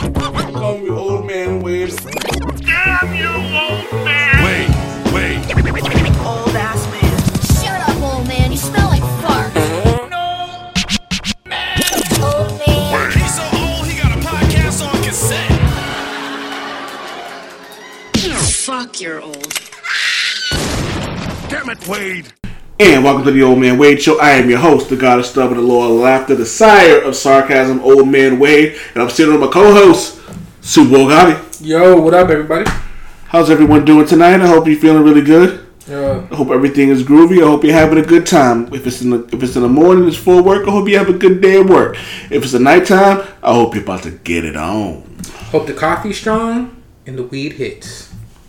Call me old man Wade. Damn you, old man! Wait. Old ass man. Shut up, old man. You smell like fart. No! Old man. He's so old, he got a podcast on cassette. Fuck, you're old. Damn it, Wade. And welcome to the Old Man Wade Show. I am your host, the God of Stub and the Lord of Laughter, the sire of sarcasm, Old Man Wade. And I'm sitting with my co-host, Super Bowl Gotti. Yo, what up, everybody? How's everyone doing tonight? I hope you're feeling really good. I hope everything is groovy. I hope you're having a good time. If it's in the morning, it's full work. I hope you have a good day at work. If it's the nighttime, I hope you're about to get it on. Hope the coffee's strong and the weed hits.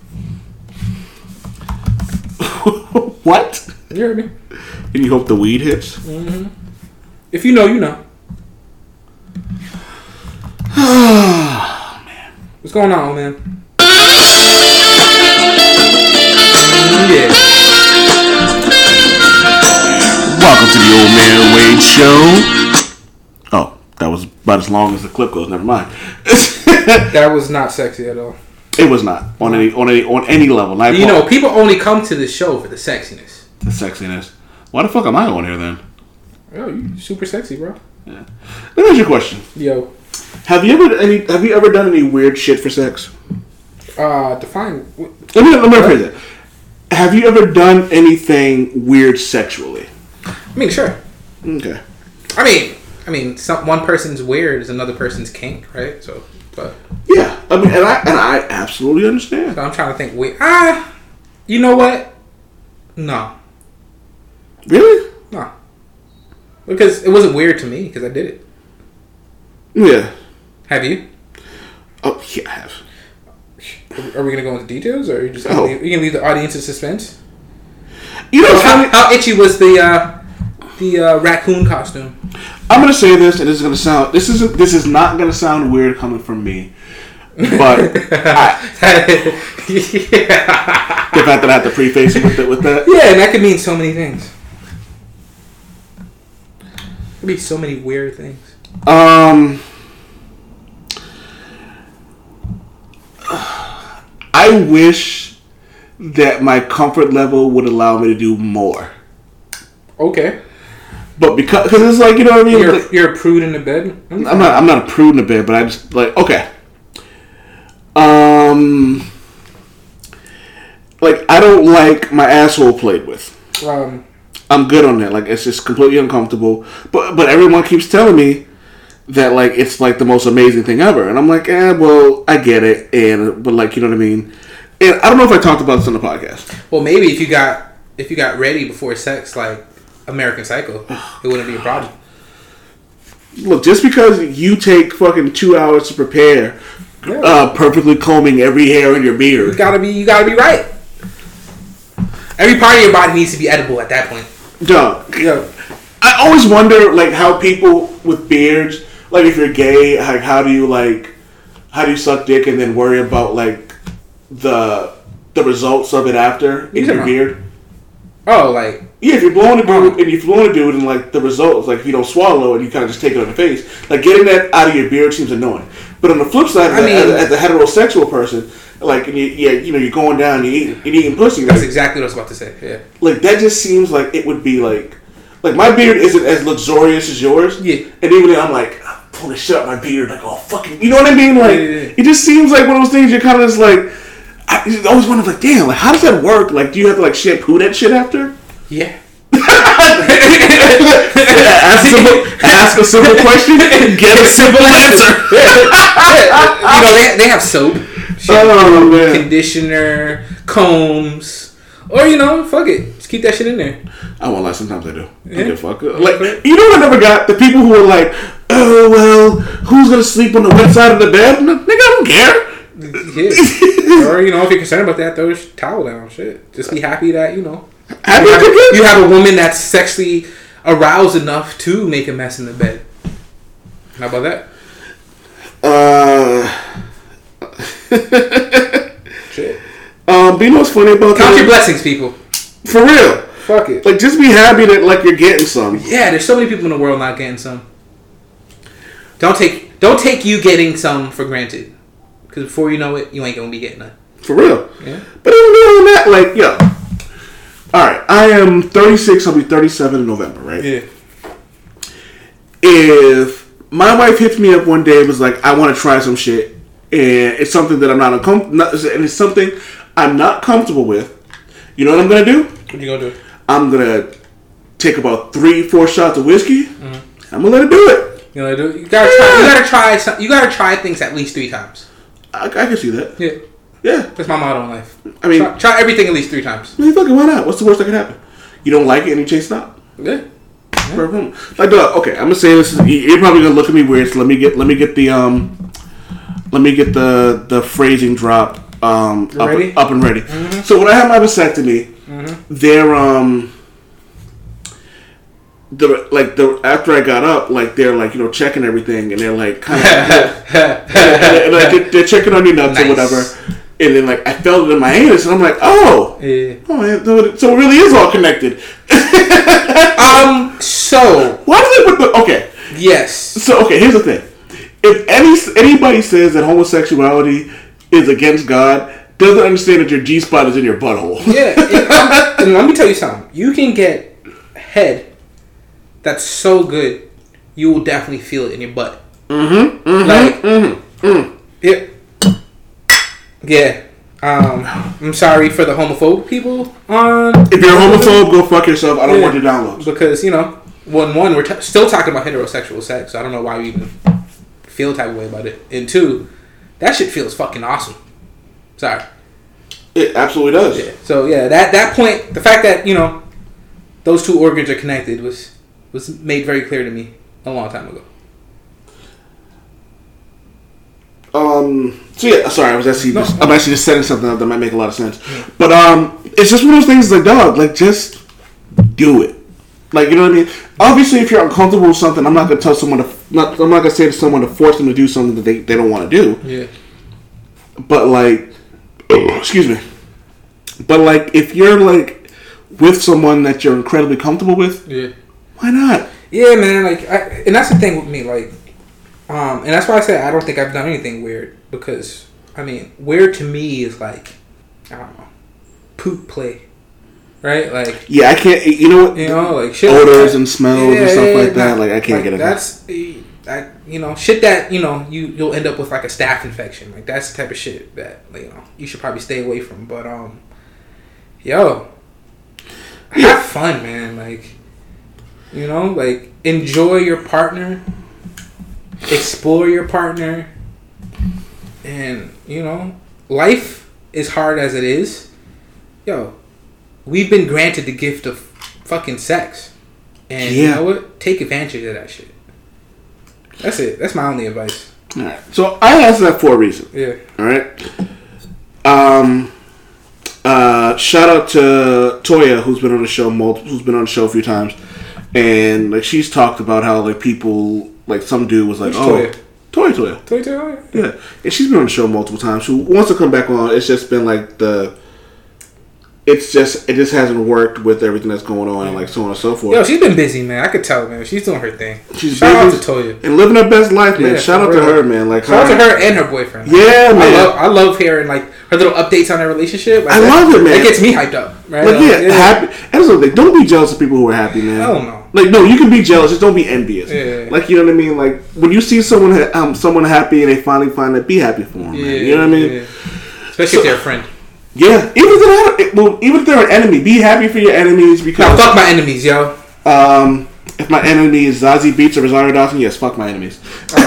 What? You heard me? And you hope the weed hits? Mm-hmm. If you know, you know. Oh, man. What's going on, man? Yeah. Welcome to the Old Man Wade Show. Oh, that was about as long as the clip goes. Never mind. That was not sexy at all. It was not on any level. Not You know, people only come to this show for the sexiness. the sexiness. Why the fuck am I on here then? Yo, you super sexy, bro. Yeah. Let me ask you a question. Yo. Have you ever done any weird shit for sex? Define. Let me rephrase it. Have you ever done anything weird sexually? I mean, sure. Okay. I mean, one person's weird is another person's kink, right? So, but Yeah, I mean, and I absolutely understand. so I'm trying to think. Wait, you know what? No, Really? no, because it wasn't weird to me because I did it. Yeah. Have you? Oh, yeah, I have. Are we gonna go into details, or are you just Oh. you gonna leave the audience in suspense? You know, How itchy was the raccoon costume? I'm gonna say this, and this is not gonna sound weird coming from me, but the fact that I have to preface it with that. Yeah, and that could mean so many things. It could be so many weird things. I wish that my comfort level would allow me to do more, Okay, but because it's like, you know what I mean. you're a prude in the bed. I'm not a prude in the bed, but I just like, okay. Like, I don't like my asshole played with. I'm good on that. Like, it's just completely uncomfortable. But everyone keeps telling me that, like, it's like the most amazing thing ever, and I'm like, well, I get it, but like, you know what I mean. And I don't know if I talked about this on the podcast. Well, maybe if you got ready before sex, like American Psycho, it wouldn't be a problem. Look, just because you take fucking 2 hours to prepare, perfectly combing every hair in your beard, You gotta be right. Every part of your body needs to be edible at that point. dog. Yo, I always wonder, like, how people with beards, like, if you're gay, like, how do you suck dick and then worry about, like, the results of it after in your beard? oh, like Yeah, if you're blowing a dude and like the results, like if you don't swallow and you kind of just take it on the face, like getting that out of your beard seems annoying. But on the flip side, as a heterosexual person, like, and you're going down, you're eating pussy. that's like, exactly what I was about to say. Yeah, like that just seems like it would be like my beard isn't as luxurious as yours. Yeah. And even then I'm like, I'm pulling shit out my beard, like, oh fucking, you know what I mean? Like, Yeah. it just seems like one of those things you're kind of just like, I always wonder, like, damn, like how does that work? Like, do you have to like shampoo that shit after? yeah. Ask a simple question and get a simple answer. You know, they have soap, Oh, man. conditioner, combs, or fuck it, just keep that shit in there. I won't lie, sometimes I do. Yeah. Get fuck up. Like, you know what I never got? The people who are like, oh, well, who's going to sleep on the wet side of the bed? Nigga, I don't care. Yeah. Or if you're concerned about that, throw your towel down. Shit, just be happy that Happy you have a woman that's sexually aroused enough to make a mess in the bed. How about that? Shit. But you know what's funny about Count that? your blessings, people. For real. Fuck it. Like, just be happy that, like, you're getting some. Yeah, there's so many people in the world not getting some. Don't take Don't take you getting some for granted. Because before you know it, you ain't gonna be getting none. For real. Yeah. But even beyond that, like, yo. Alright, I am 36, I'll be 37 in November, right? Yeah. If my wife hits me up one day and was like, I want to try some shit, and it's something that I'm and it's something I'm not comfortable with, you know what I'm gonna do? What you gonna do? I'm gonna take about 3-4 shots of whiskey. I'm gonna let her do it. You know, you gotta try. You gotta try things at least 3 times. I can see that. Yeah. Yeah. That's my motto in life. I mean, try everything at least 3 times. I mean, fucking why not? What's the worst that can happen? You don't like it and you chase it out. Yeah. Like, okay, I'm gonna say this. You're probably gonna look at me weird. So let me get the phrasing drop up and ready. Mm-hmm. So when I have my vasectomy, after I got up, like they're like, you know, checking everything, and they're like kind of they're checking on your nuts or whatever, and then like I felt it in my anus, and I'm like, oh man, so it really is all connected. So why does it? Okay. Yes. So okay, here's the thing: if anybody says that homosexuality is against God, doesn't understand that your G spot is in your butthole. Yeah. And let me tell you something. You can get head that's so good, you will definitely feel it in your butt. Yeah. I'm sorry for the homophobic people. If you're a homophobe, go fuck yourself. I don't want your downloads. Because, you know, one, we're still talking about heterosexual sex, so I don't know why we even feel type of way about it. And 2, that shit feels fucking awesome. Sorry. It absolutely does. Yeah. So, yeah, that point, the fact that, you know, those 2 organs are connected was made very clear to me a long time ago. So yeah, sorry, I'm actually just setting something up that might make a lot of sense. Yeah. But it's just one of those things like, dog, like just do it. Like, you know what I mean? Obviously, if you're uncomfortable with something, I'm not gonna tell someone I'm not gonna say to someone to force them to do something that they don't want to do. Yeah. But like, excuse me. But like, if you're like with someone that you're incredibly comfortable with, yeah. Why not? Yeah, man. Like, and that's the thing with me. Like, and that's why I say I don't think I've done anything weird, because I mean, weird to me is like, I don't know, poop play, right? Like, yeah, I can't. You know what? You know, like shit odors like and smells and stuff like that. Like, I can't get it. That's you know, shit that, you know, you'll end up with like a staph infection. Like, that's the type of shit that, like, you know, you should probably stay away from. But have fun, man. Like, you know, like, enjoy your partner, explore your partner, and, you know, life is hard as it is. We've been granted the gift of fucking sex, and you know what? Take advantage of that shit. That's it. That's my only advice. All right. So I asked that for a reason. Yeah. All right. Shout out to Toya, who's been on the show a few times, and like she's talked about how like people, like some dude was like, Toya. Yeah, and she's been on the show multiple times. She wants to come back on. It's just been like it just hasn't worked with everything that's going on and like so on and so forth. Yo, she's been busy, man. I could tell, man. She's doing her thing. Shout out to Toya and living her best life, man. Shout out to her, man. Like, shout out to her and her boyfriend. Like, yeah, man. I love hearing like her little updates on their relationship. Like, I love it, man. It gets me hyped up, right? Like, happy. And so, like, don't be jealous of people who are happy, man. Hell no. Like, no, you can be jealous, just don't be envious. Yeah. Like, you know what I mean? Like, when you see someone happy and they finally find it, be happy for them, man. You know what I mean? Yeah. Especially if they're a friend. Yeah, even if they're an enemy, be happy for your enemies, because now, fuck my enemies, yo. If my enemy is Zazie Beetz or Rosario Dawson, yes, fuck my enemies.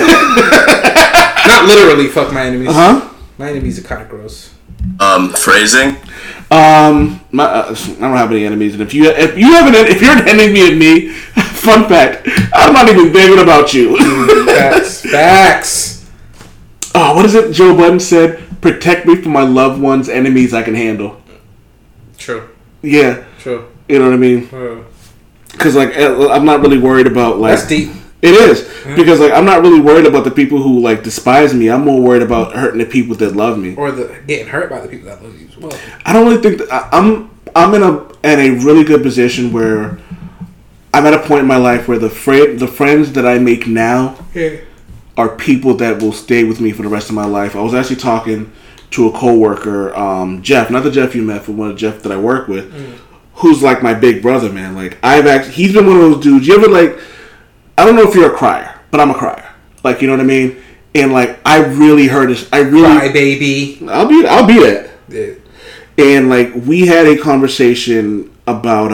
Not literally fuck my enemies. My enemies are kind of gross. Phrasing. I don't have any enemies, and if you're an enemy of me, fun fact, I'm not even thinking about you. Facts. Oh, what is it? Joe Budden said, "Protect me from my loved ones' enemies I can handle." True. Yeah. True. You know what I mean? Because like I'm not really worried about like. That's deep. It is because like I'm not really worried about the people who like despise me. I'm more worried about hurting the people that love me, or getting hurt by the people that love you as well. I don't really think that I'm in a really good position where I'm at a point in my life where the friends that I make now are people that will stay with me for the rest of my life. I was actually talking to a coworker, Jeff, not the Jeff you met, but one of the Jeff that I work with, who's like my big brother, man. Like he's been one of those dudes. You ever like? I don't know if you're a crier, but I'm a crier. Like, you know what I mean? And like, I really heard this. Cry baby. I'll be that. Yeah. And like, we had a conversation about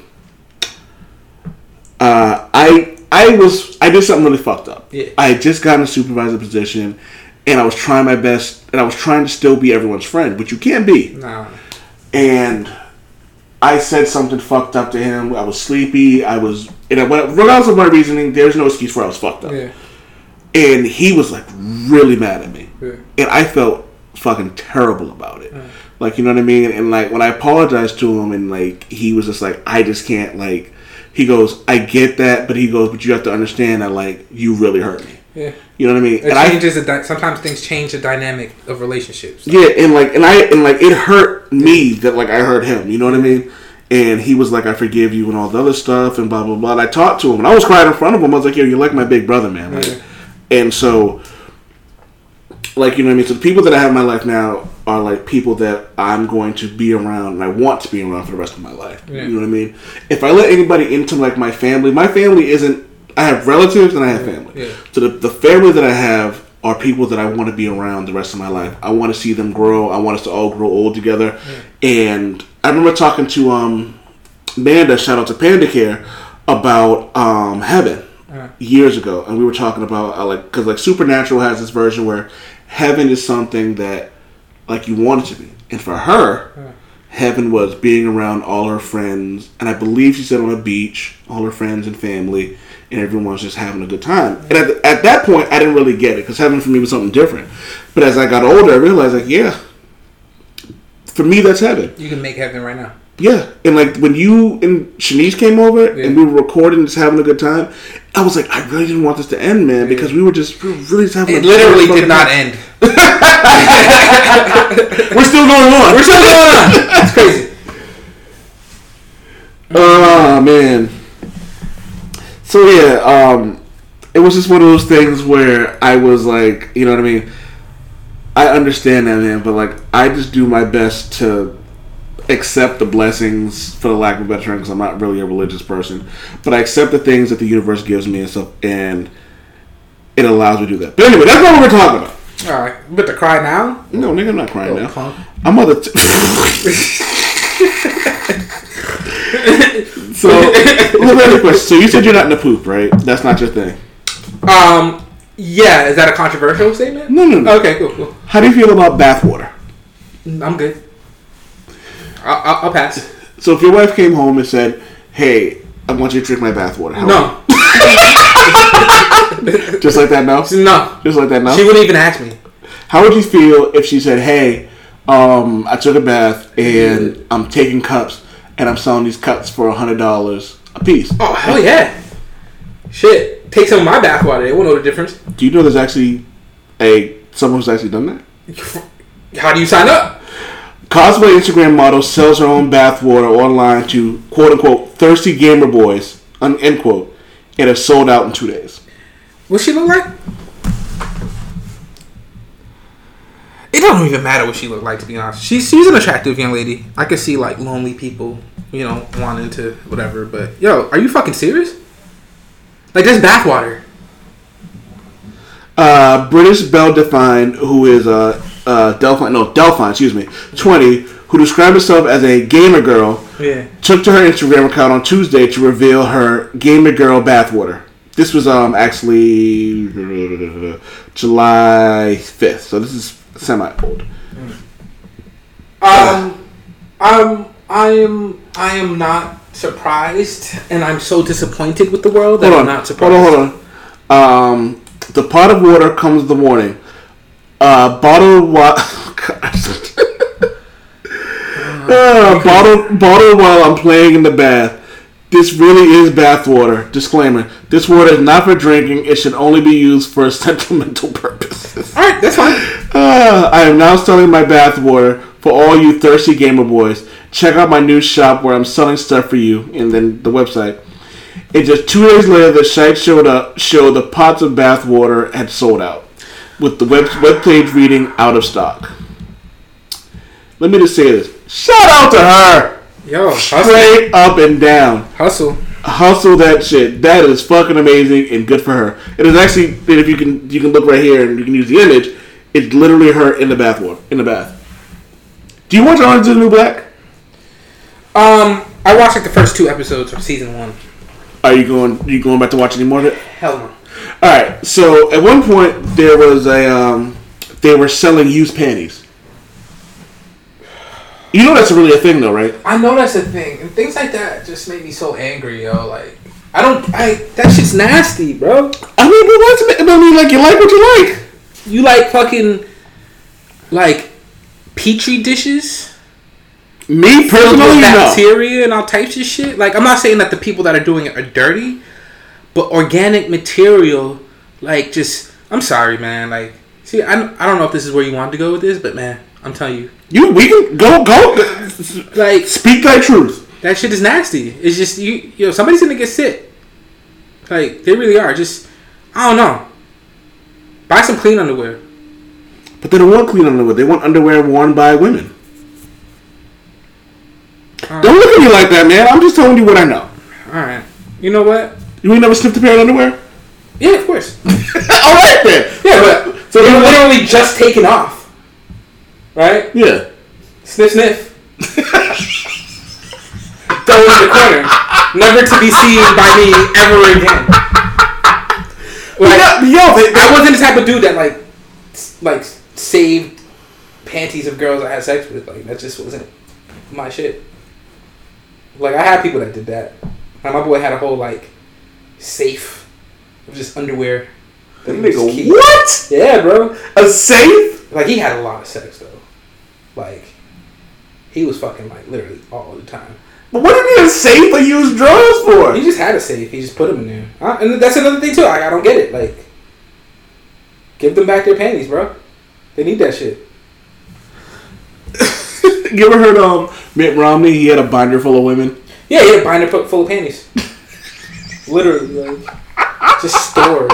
I did something really fucked up. Yeah. I had just gotten a supervisor position, and I was trying my best, and I was trying to still be everyone's friend, which you can't be. No. And I said something fucked up to him. I was sleepy. Regardless of my reasoning, there's no excuse for I was fucked up. Yeah. And he was like really mad at me. Yeah. And I felt fucking terrible about it. Like, you know what I mean? And like, when I apologized to him, and like, he was just like, I just can't, like, he goes, I get that, but he goes, but you have to understand that, like, you really hurt me. Yeah. You know what I mean? Sometimes things change the dynamic of relationships. Yeah, and it hurt me that, like, I hurt him. You know what I mean? And he was like, I forgive you and all the other stuff and blah, blah, blah. And I talked to him, and I was crying in front of him. I was like, yo, you're like my big brother, man. Like, and so, like, you know what I mean? So the people that I have in my life now are like people that I'm going to be around, and I want to be around for the rest of my life. Yeah. You know what I mean? If I let anybody into like my family isn't. I have relatives and I have family. Yeah. So the family that I have are people that I want to be around the rest of my life. I want to see them grow. I want us to all grow old together. Yeah. And I remember talking to Amanda, shout out to Panda Care, about heaven years ago, and we were talking about because like Supernatural has this version where heaven is something that like you want it to be, and for her, heaven was being around all her friends, and I believe she said on a beach, all her friends and family, and everyone was just having a good time. And at that point, I didn't really get it, because heaven for me was something different. But as I got older, I realized, like, yeah, for me, that's heaven. You can make heaven right now. Yeah, and like when you and Shanice came over and we were recording, just having a good time, I was like, I really didn't want this to end, man, because we were really just having. It literally did not end. We're still going on. It's crazy. Oh man. So yeah, it was just one of those things where I was like, you know what I mean? I understand that, man, but like I just do my best to accept the blessings, for the lack of a better term, because I'm not really a religious person, but I accept the things that the universe gives me and stuff, and it allows me to do that. But anyway, that's not what we're talking about. All right, you about to cry now? No, nigga, I'm not crying now. Punk. I'm other. So, let question. So you said you're not in the poop, right? That's not your thing. Yeah. Is that a controversial statement? No. Okay, cool. How do you feel about bathwater? I'm good. I'll pass. So if your wife came home and said, "Hey, I want you to drink my bathwater," no. Just like that, no? No. Just like that, no? She wouldn't even ask me. How would you feel if she said, "Hey, I took a bath and I'm taking cups and I'm selling these cups for $100 a piece"? Oh, hell yeah. Shit. Take some of my bathwater. They won't know the difference. Do you know there's actually someone who's actually done that? How do you sign up? Cosplay Instagram model sells her own bathwater online to quote-unquote thirsty gamer boys, end quote, and have sold out in 2 days. What she look like? It don't even matter what she look like, to be honest. She's an attractive young lady. I could see like lonely people, wanting to whatever. But yo, are you fucking serious? Like, this bathwater. British Belle Delphine, who is Delphine, 20, who described herself as a gamer girl, took to her Instagram account on Tuesday to reveal her gamer girl bathwater. This was actually July 5th, so this is semi-old. I am not surprised, and I'm so disappointed with the world that I'm not surprised. Hold on. The pot of water comes in the morning. Bottled water. Bottled while I'm playing in the bath. This really is bathwater. Disclaimer: this water is not for drinking. It should only be used for sentimental purposes. All right, that's fine. I am now selling my bathwater for all you thirsty gamer boys. Check out my new shop where I'm selling stuff for you, and then the website. And just 2 days later, the site showed the pots of bath water had sold out, with the webpage reading out of stock. Let me just say this. Shout out to her! Yo, straight up and down. Hustle that shit. That is fucking amazing and good for her. It is actually, if you can look right here and you can use the image, it's literally her in the bath. Do you watch Orange is the New Black? I watched like the first 2 episodes of season 1. Are you going back to watch any more of it? Hell no. Alright, so at one point there was they were selling used panties. You know that's really a thing though, right? I know that's a thing. And things like that just make me so angry, yo. Like, that shit's nasty, bro. I mean, like, you like what you like. You like fucking, like, Petri dishes? Me personally, with bacteria and all types of shit. Like, I'm not saying that the people that are doing it are dirty, but organic material, like, just, I'm sorry, man. Like, see, I don't know if this is where you want to go with this, but man, I'm telling you. We can go. Like, speak thy truth. That shit is nasty. It's just, somebody's gonna get sick. Like, they really are. Just, I don't know. Buy some clean underwear. But they don't want clean underwear. They want underwear worn by women. Don't look at me like that, man. I'm just telling you what I know. Alright. You know what? You ain't never sniffed a pair of underwear? Yeah, of course. Alright then. Yeah, but so they're literally just taken off. Right? Yeah. Sniff, sniff. Throw in the corner. Never to be seen by me ever again. Like, I wasn't the type of dude that like saved panties of girls I had sex with. Like, that just wasn't my shit. Like, I had people that did that. Like, my boy had a whole like safe of just underwear. Nigga, what? Yeah, bro. A safe? Like, he had a lot of sex though. Like, he was fucking like literally all the time. But what did he need a safe to use drugs for? He just had a safe. He just put them in there. And that's another thing too. I don't get it. Like, give them back their panties, bro. They need that shit. You ever heard Mitt Romney? He had a binder full of women. Yeah, he had a binder full of panties. Literally, like, just stored.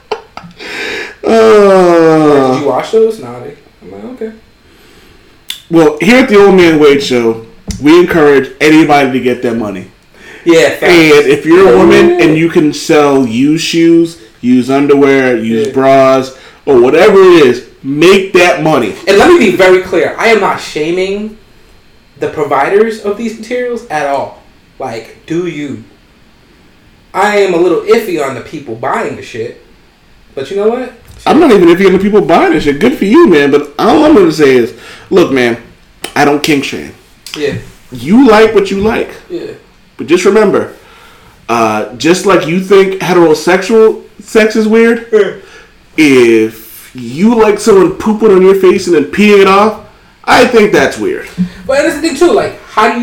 Did you watch those? Nah, I'm like, okay. Well, here at the Old Man Wade Show, we encourage anybody to get their money. Yeah, thanks. And if you're a woman and you can sell used shoes, used underwear, used bras, or whatever it is, make that money. And let me be very clear. I am not shaming the providers of these materials at all. Like, do you? I am a little iffy on the people buying the shit. But you know what? I'm not even iffy on the people buying this shit. Good for you, man. But all I'm going to say is, look, man, I don't kink shame. Yeah. You like what you like. Yeah. But just remember, just like you think heterosexual sex is weird, if you like someone pooping on your face and then peeing it off, I think that's weird. But that's the thing too. Like, what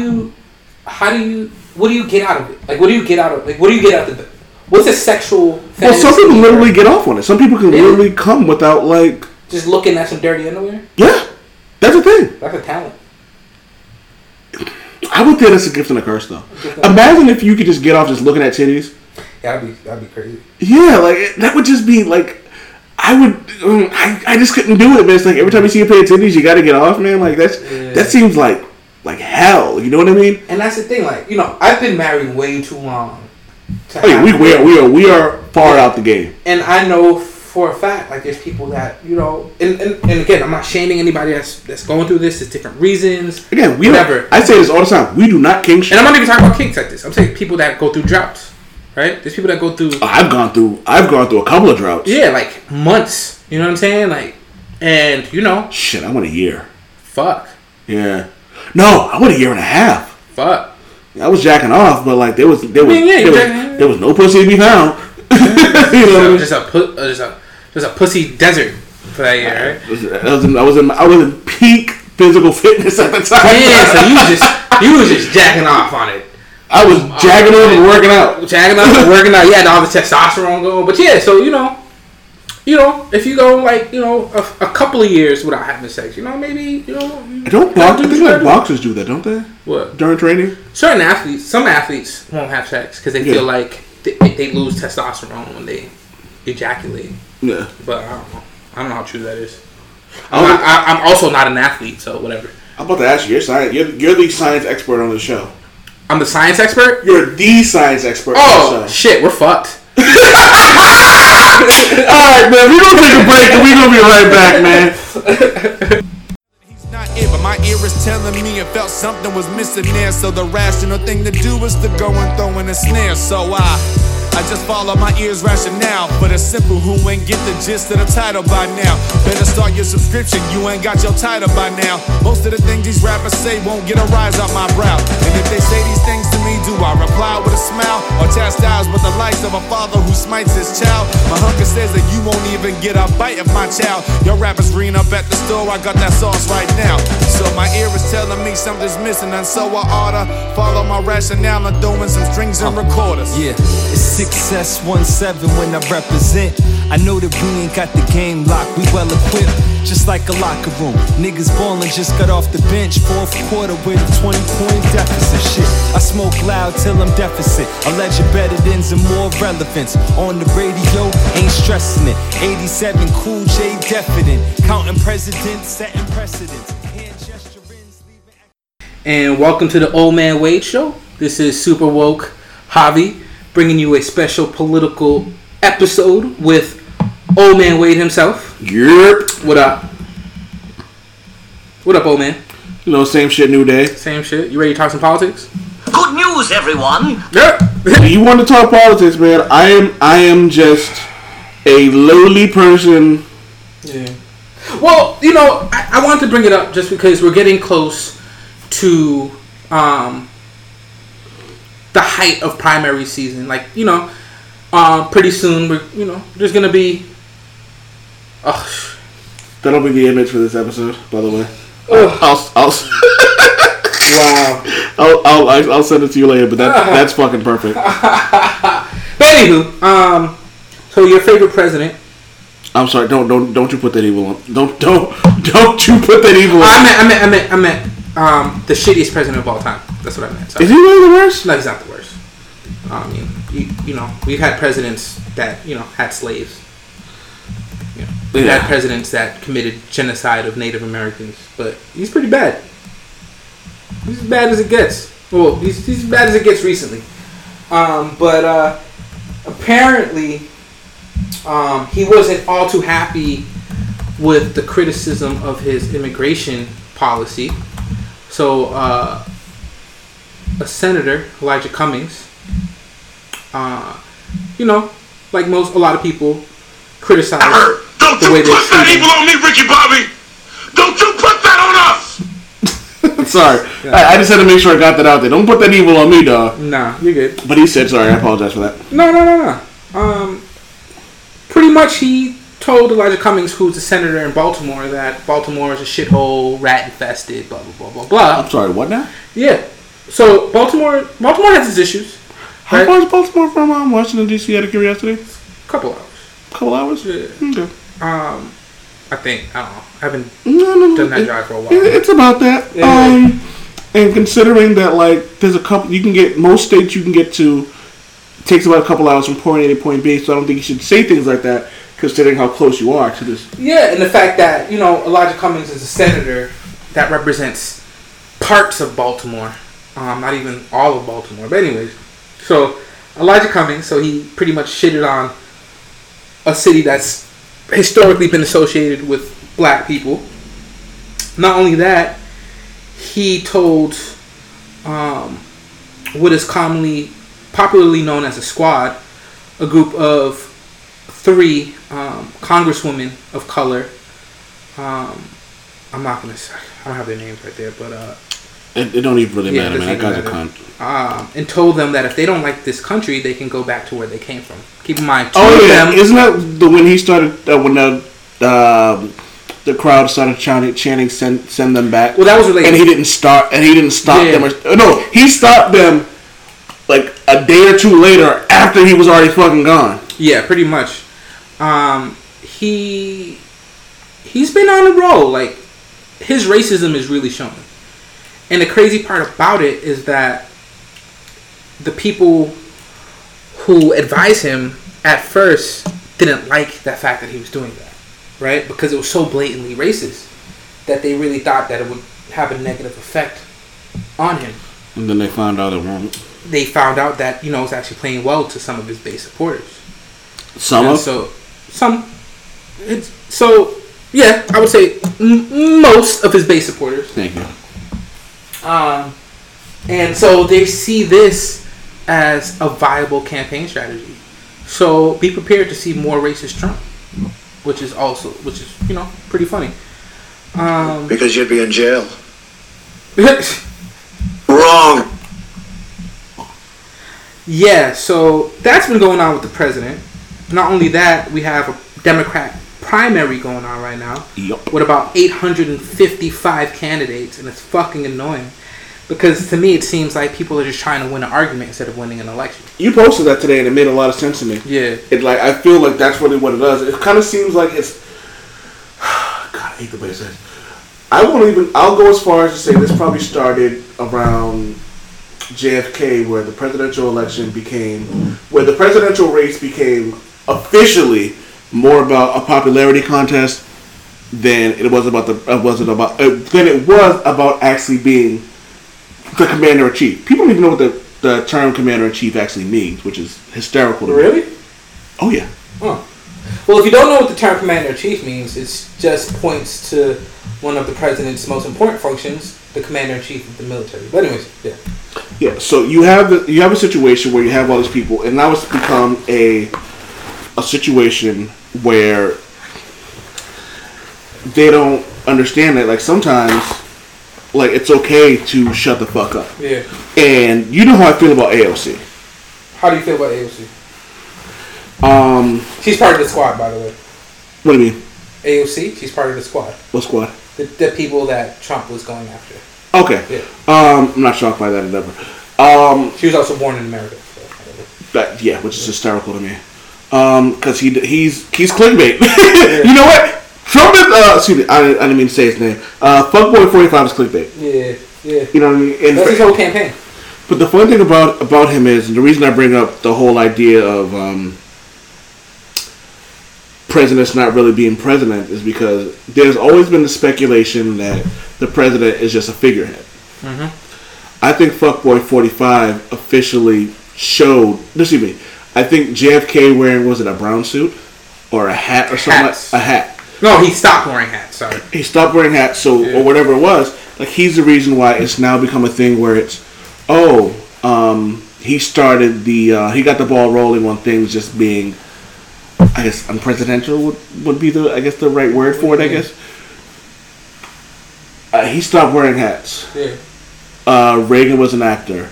do you get out of it? Like, what do you get out of it? What's a sexual fantasy? Well, some people literally get off on it. Some people can literally come without, like... Just looking at some dirty underwear? Yeah. That's a thing. That's a talent. I would think that's a gift and a curse, though. Imagine if you could just get off just looking at titties. Yeah, that'd be crazy. Yeah, like, that would just be, like... I just couldn't do it, man. It's like, every time you see a pair of titties, you gotta get off, man. Like, that seems like hell. You know what I mean? And that's the thing. Like, I've been married way too long. Oh yeah, we are far out the game. And I know for a fact, like, there's people that, and again, I'm not shaming anybody that's going through this. There's different reasons. Again, I say this all the time. We do not kink shame. And I'm not even talking about kinks like this. I'm saying people that go through droughts, right? There's people that go through. I've gone through a couple of droughts. Yeah, like months. You know what I'm saying? Like, and shit, I went a year. Fuck. Yeah. No, I went a year and a half. Fuck. I was jacking off, but like there was no pussy to be found. Just a pussy desert for that year, right? I was in peak physical fitness at the time. Yeah, so you was just jacking off on it. I was jacking off and working out. You had all the testosterone going, but yeah, so if you go like a couple of years without having sex, maybe I think like boxers do that, don't they? What? During training? Some athletes won't have sex because they feel like they lose testosterone when they ejaculate. Yeah. But I don't know. I don't know how true that is. I'm also not an athlete, so whatever. I'm about to ask you. You're the science expert on the show. I'm the science expert? You're the science expert on the show. Shit, we're fucked. Alright, man. We're going to take a break and we're going to be right back, man. Not it, but my ear is telling me it felt something was missing there. So the rational thing to do is to go and throw in a snare. So I just follow my ears rationale. For the simple who ain't get the gist of the title by now. Better start your subscription, you ain't got your title by now. Most of the things these rappers say won't get a rise off my brow. And if they say these things to me, do I reply with a smile? Or chastise with the likes of a father who smites his child? My hunger says that you won't even get a bite of my child. Your rappers reading up at the store, I got that sauce right now. So my ear is telling me something's missing, and so I oughta follow my rationale and throw in some strings and recorders. Yeah, it's 6S17 when I represent. I know that we ain't got the game locked, we well equipped, just like a locker room. Niggas ballin' just got off the bench, fourth quarter with a 20-point deficit. Shit, I smoke loud till I'm deficit. Alleged better than some more relevance. On the radio, ain't stressing it. 87 Cool J definite. Counting presidents, setting precedents. And welcome to the Old Man Wade Show. This is Super Woke Javi, bringing you a special political episode with Old Man Wade himself. Yep. What up? What up, old man? You know, same shit, new day. Same shit. You ready to talk some politics? Good news, everyone. Yeah. You want to talk politics, man? I am just a lowly person. Yeah. Well, you know, I wanted to bring it up just because we're getting close to the height of primary season. Like, you know, pretty soon there's gonna be. That'll be the image for this episode, by the way. Wow. I'll send it to you later, but that's fucking perfect. But anywho, so your favorite president? I'm sorry. Don't you put that evil on? Don't you put that evil on? I meant the shittiest president of all time. That's what I meant. Sorry. Is he really the worst? No, he's not the worst. I mean, you know, we've had presidents that had slaves. We've had presidents that committed genocide of Native Americans, but he's pretty bad. He's as bad as it gets. Well, he's as bad as it gets recently. But apparently, he wasn't all too happy with the criticism of his immigration policy. So, a senator, Elijah Cummings, like a lot of people, criticized Don't you put that evil on me, Ricky Bobby! Don't you put that on us! Sorry. Yeah. I just had to make sure I got that out there. Don't put that evil on me, dog. Nah, you're good. But he said sorry. I apologize for that. No. Pretty much he told Elijah Cummings, who's a senator in Baltimore, that Baltimore is a shithole, rat-infested, blah, blah, blah, blah, blah. I'm sorry, what now? Yeah. So, Baltimore has its issues. How far is Baltimore from Washington, D.C., out of curiosity? Couple hours. Couple hours? Yeah. Okay. I think, I don't know. I haven't done that drive for a while. It's about that. Yeah. And considering that, like, there's a couple, most states you can get to, takes about a couple hours from point A to point B, so I don't think you should say things like that, considering how close you are to this. Yeah, and the fact that, Elijah Cummings is a senator that represents parts of Baltimore, not even all of Baltimore, but anyways. So, Elijah Cummings, so he pretty much shitted on a city that's historically been associated with black people. Not only that, he told what is popularly known as a squad, a group of 3 congresswomen of color. I'm not gonna say, I don't have their names right there, but it don't even really matter, man. That guy's a cunt. And told them that if they don't like this country, they can go back to where they came from. Keep in mind, isn't that when he started when the crowd started chanting "send them back"? Well, that was related. And he didn't stop them. No, he stopped them like a day or two later after he was already fucking gone. Yeah, pretty much. He's been on a roll. Like, his racism is really showing. And the crazy part about it is that the people who advised him at first didn't like the fact that he was doing that, right? Because it was so blatantly racist that they really thought that it would have a negative effect on him. And then they found out it won't. They found out that, you know, it's actually playing well to some of his base supporters. Yeah, I would say most of his base supporters. Thank you. And so they see this as a viable campaign strategy. So be prepared to see more racist Trump, which is you know, pretty funny. Because you'd be in jail. Wrong. Yeah, so that's been going on with the president. Not only that, we have a Democrat primary going on right now. Yep. With about 855 candidates, and it's fucking annoying. Because to me, it seems like people are just trying to win an argument instead of winning an election. You posted that today, and it made a lot of sense to me. Yeah. I feel like that's really what it does. It kind of seems like it's... God, I hate the way it says. I'll go as far as to say this probably started around JFK, where the presidential race became officially more about a popularity contest than it was about actually being the commander-in-chief. People don't even know what the term commander-in-chief actually means, which is hysterical to me. Really? Oh, yeah. Huh. Well, if you don't know what the term commander-in-chief means, it just points to one of the president's most important functions, the commander-in-chief of the military. But anyways, yeah. Yeah, so you have a situation where you have all these people, and now it's become a situation where they don't understand that, like, sometimes, like, it's okay to shut the fuck up. Yeah. And you know how I feel about AOC. How do you feel about AOC? She's part of the squad, by the way. What do you mean? AOC, she's part of the squad. What squad? The people that Trump was going after. Okay. Yeah. I'm not shocked by that endeavor. She was also born in America. So which is hysterical to me. Because he's clickbait. Yeah. You know what? Trump is, excuse me, I didn't mean to say his name. Fuckboy45 is clickbait. Yeah. You know what I mean? And that's his whole campaign. But the fun thing about him is, and the reason I bring up the whole idea of presidents not really being president is because there's always been the speculation that the president is just a figurehead. Mm-hmm. I think Fuckboy45 officially showed. Excuse me. I think JFK wearing, was it a brown suit or a hat or something? A hat. No, he stopped wearing hats. Sorry. He stopped wearing hats, or whatever it was. Like, he's the reason why it's now become a thing where it's, he started he got the ball rolling on things just being, I guess, unpresidential would be the right word for it. I guess. He stopped wearing hats. Yeah. Reagan was an actor.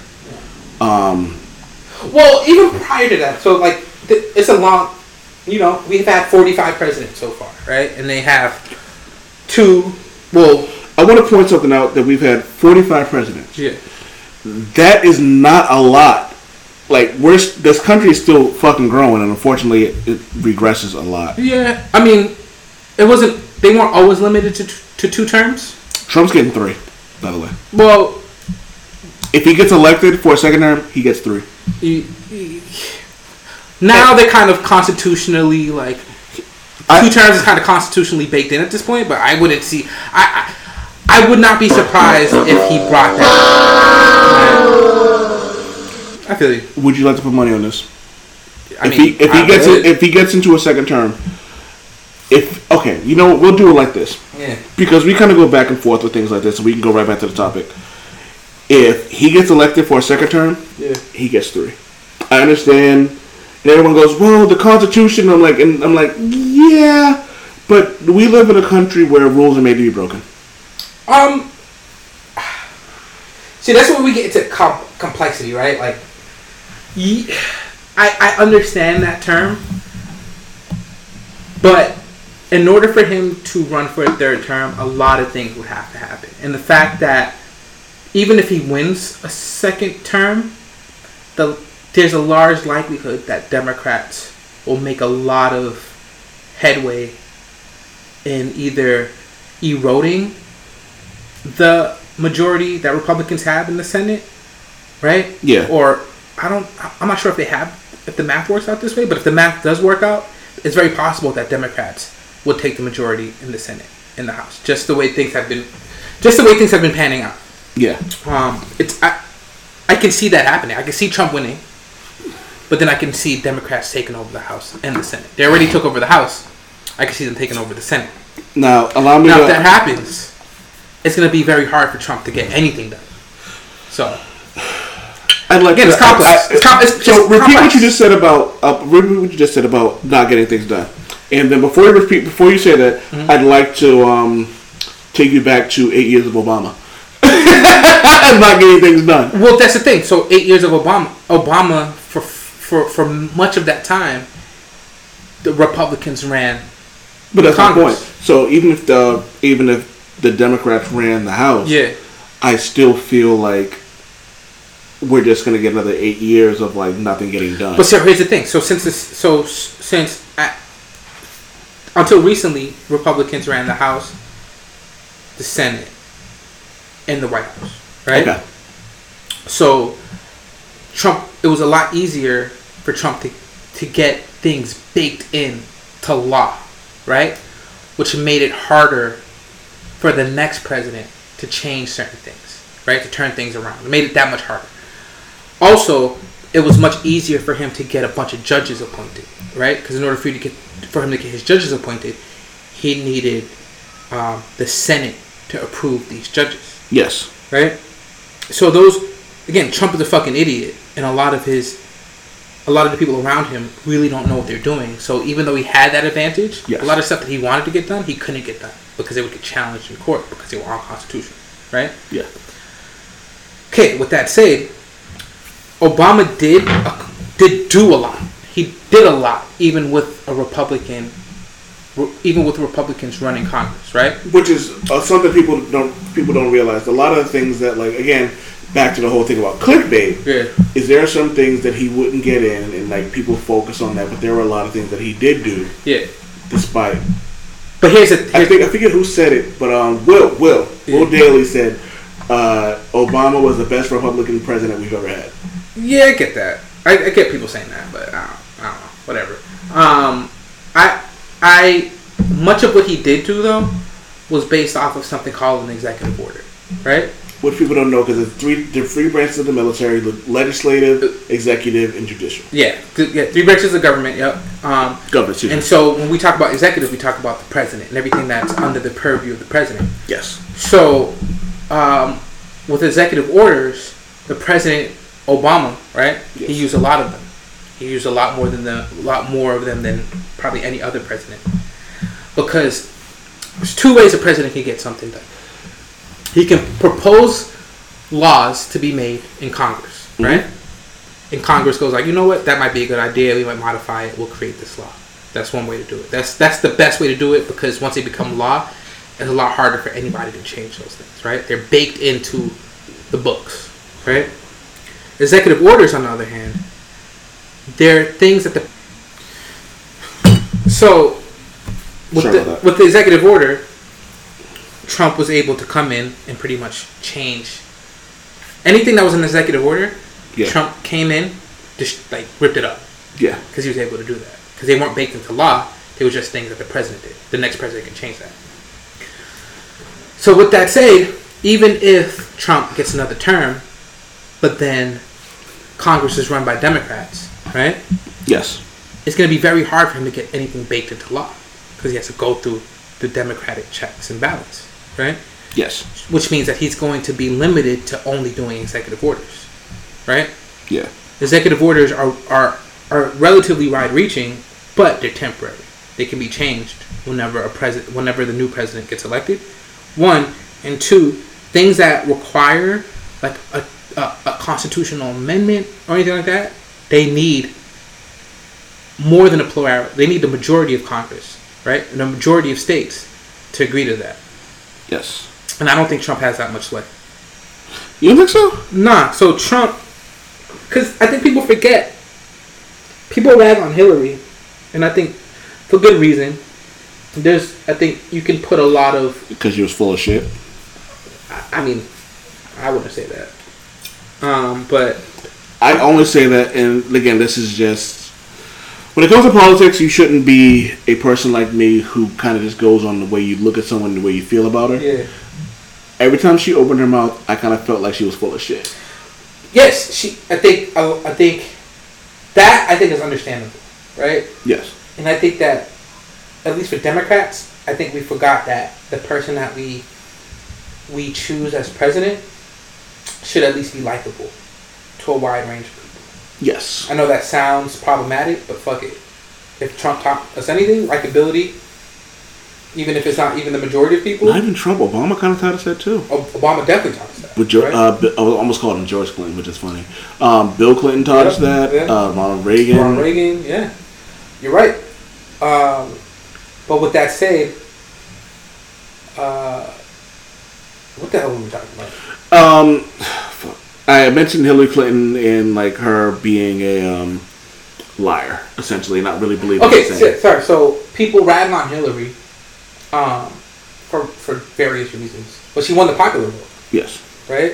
Well, even prior to that, so like it's a long, you know, we've had 45 presidents so far, right? And they have two. Well, I want to point something out that we've had 45 presidents. Yeah. That is not a lot. Like, this country is still fucking growing, and unfortunately, it regresses a lot. Yeah, I mean, they weren't always limited to 2 terms. Trump's getting 3, by the way. Well, if he gets elected for a second term, he gets 3. Now they're kind of constitutionally, like, 2 terms is kind of constitutionally baked in at this point, but I wouldn't see. I would not be surprised if he brought that. I feel you. Would you like to put money on this? If he gets into a second term, you know what, we'll do it like this. Yeah. Because we kind of go back and forth with things like this, so we can go right back to the topic. If he gets elected for a second term, he gets 3. I understand. And everyone goes, well, the Constitution. I'm like, yeah, but we live in a country where rules are made to be broken. See, that's where we get into complexity, right? Like, I understand that term, but in order for him to run for a third term, a lot of things would have to happen. And the fact that even if he wins a second term, there's a large likelihood that Democrats will make a lot of headway in either eroding the majority that Republicans have in the Senate, right? Yeah. Or I'm not sure if they have if the math works out this way, but if the math does work out, it's very possible that Democrats will take the majority in the Senate, in the House, just the way things have been panning out. Yeah. I can see that happening. I can see Trump winning, but then I can see Democrats taking over the House and the Senate. They already took over the House. I can see them taking over the Senate. Now, allow me. Now, if that happens, it's going to be very hard for Trump to get anything done. So, I'd like again, it's complex. So repeat what you just said about not getting things done, and then before you say that, I'd like to take you back to 8 years of Obama. Not getting things done. Well, that's the thing. So 8 years of Obama for much of that time, the Republicans ran. But that's Congress. my point. So even if the Democrats ran the House, yeah, I still feel like we're just going to get another 8 years of like nothing getting done. But so here's the thing. So until recently, Republicans ran the House, the Senate, and the White House, right? Okay. So Trump, it was a lot easier for Trump to get things baked in to law, right? Which made it harder for the next president to change certain things, right? To turn things around. It made it that much harder. Also, it was much easier for him to get a bunch of judges appointed, right? Because in order for him to get his judges appointed, he needed the Senate to approve these judges. Yes. Right? So those, again, Trump is a fucking idiot, and a lot of the people around him really don't know what they're doing. So even though he had that advantage, yes, a lot of stuff that he wanted to get done, he couldn't get done because they would get challenged in court because they were unconstitutional. Right? Yeah. Okay, with that said, Obama did do a lot. He did a lot, even with Republicans running Congress, right? Which is something people don't realize. A lot of the things that, like, again, back to the whole thing about clickbait. Yeah. Is there are some things that he wouldn't get in, and like people focus on that, but there were a lot of things that he did do. Yeah. Despite. But I forget who said it, but Will Daley said Obama was the best Republican president we've ever had. Yeah, I get that. I get people saying that, but I don't know. Whatever. I much of what he did do though was based off of something called an executive order, right? Which people don't know because there are three branches of the military: legislative, executive, and judicial. Yeah, three branches of government. Yep. Government. And so when we talk about executive, we talk about the president and everything that's under the purview of the president. Yes. So with executive orders, the president Obama, right? Yes. He used a lot of them. He used a lot more of them than probably any other president. Because there's two ways a president can get something done. He can propose laws to be made in Congress, right? Mm-hmm. And Congress goes like, you know what, that might be a good idea. We might modify it. We'll create this law. That's one way to do it. That's the best way to do it because once they become law, it's a lot harder for anybody to change those things, right? They're baked into the books, right? Executive orders, on the other hand, they're things that with the executive order, Trump was able to come in and pretty much change anything that was an executive order. Yeah. Trump came in, just like ripped it up. Yeah, because he was able to do that. Because they weren't baked into law; they were just things that the president did. The next president can change that. So with that said, even if Trump gets another term, but then Congress is run by Democrats, right? Yes. It's going to be very hard for him to get anything baked into law because he has to go through the Democratic checks and balance, right? Yes. Which means that he's going to be limited to only doing executive orders, right? Yeah. Executive orders are relatively wide-reaching, but they're temporary. They can be changed whenever the new president gets elected. One, and two, things that require like a constitutional amendment or anything like that, they need more than a plurality. They need the majority of Congress, right? And the majority of states to agree to that. Yes. And I don't think Trump has that much sway. You don't think so? Nah. So Trump, because I think people forget. People rag on Hillary, and I think for good reason. I think you can put a lot of... Because she was full of shit? I mean, I wouldn't say that. But... I only say that, and again, this is just When it comes to politics, you shouldn't be a person like me who kind of just goes on the way you look at someone, the way you feel about her. Yeah. Every time she opened her mouth, I kind of felt like she was full of shit. Yes, I think is understandable, right? Yes. And I think that, at least for Democrats, I think we forgot that the person that we choose as president should at least be likable to a wide range of people. Yes. I know that sounds problematic, but fuck it. If Trump taught us anything, likability, even if it's not even the majority of people. Not even Trump. Obama kind of taught us that too. Obama definitely taught us that. With I almost called him George Clinton, which is funny. Bill Clinton taught us that. Yeah. Ronald Reagan. Ronald Reagan, yeah. You're right. But with that said, what the hell were we talking about? I mentioned Hillary Clinton and like her being a liar, essentially, not really believing. Okay, sorry. So people ratting on Hillary, for various reasons, but she won the popular vote. Yes. Right.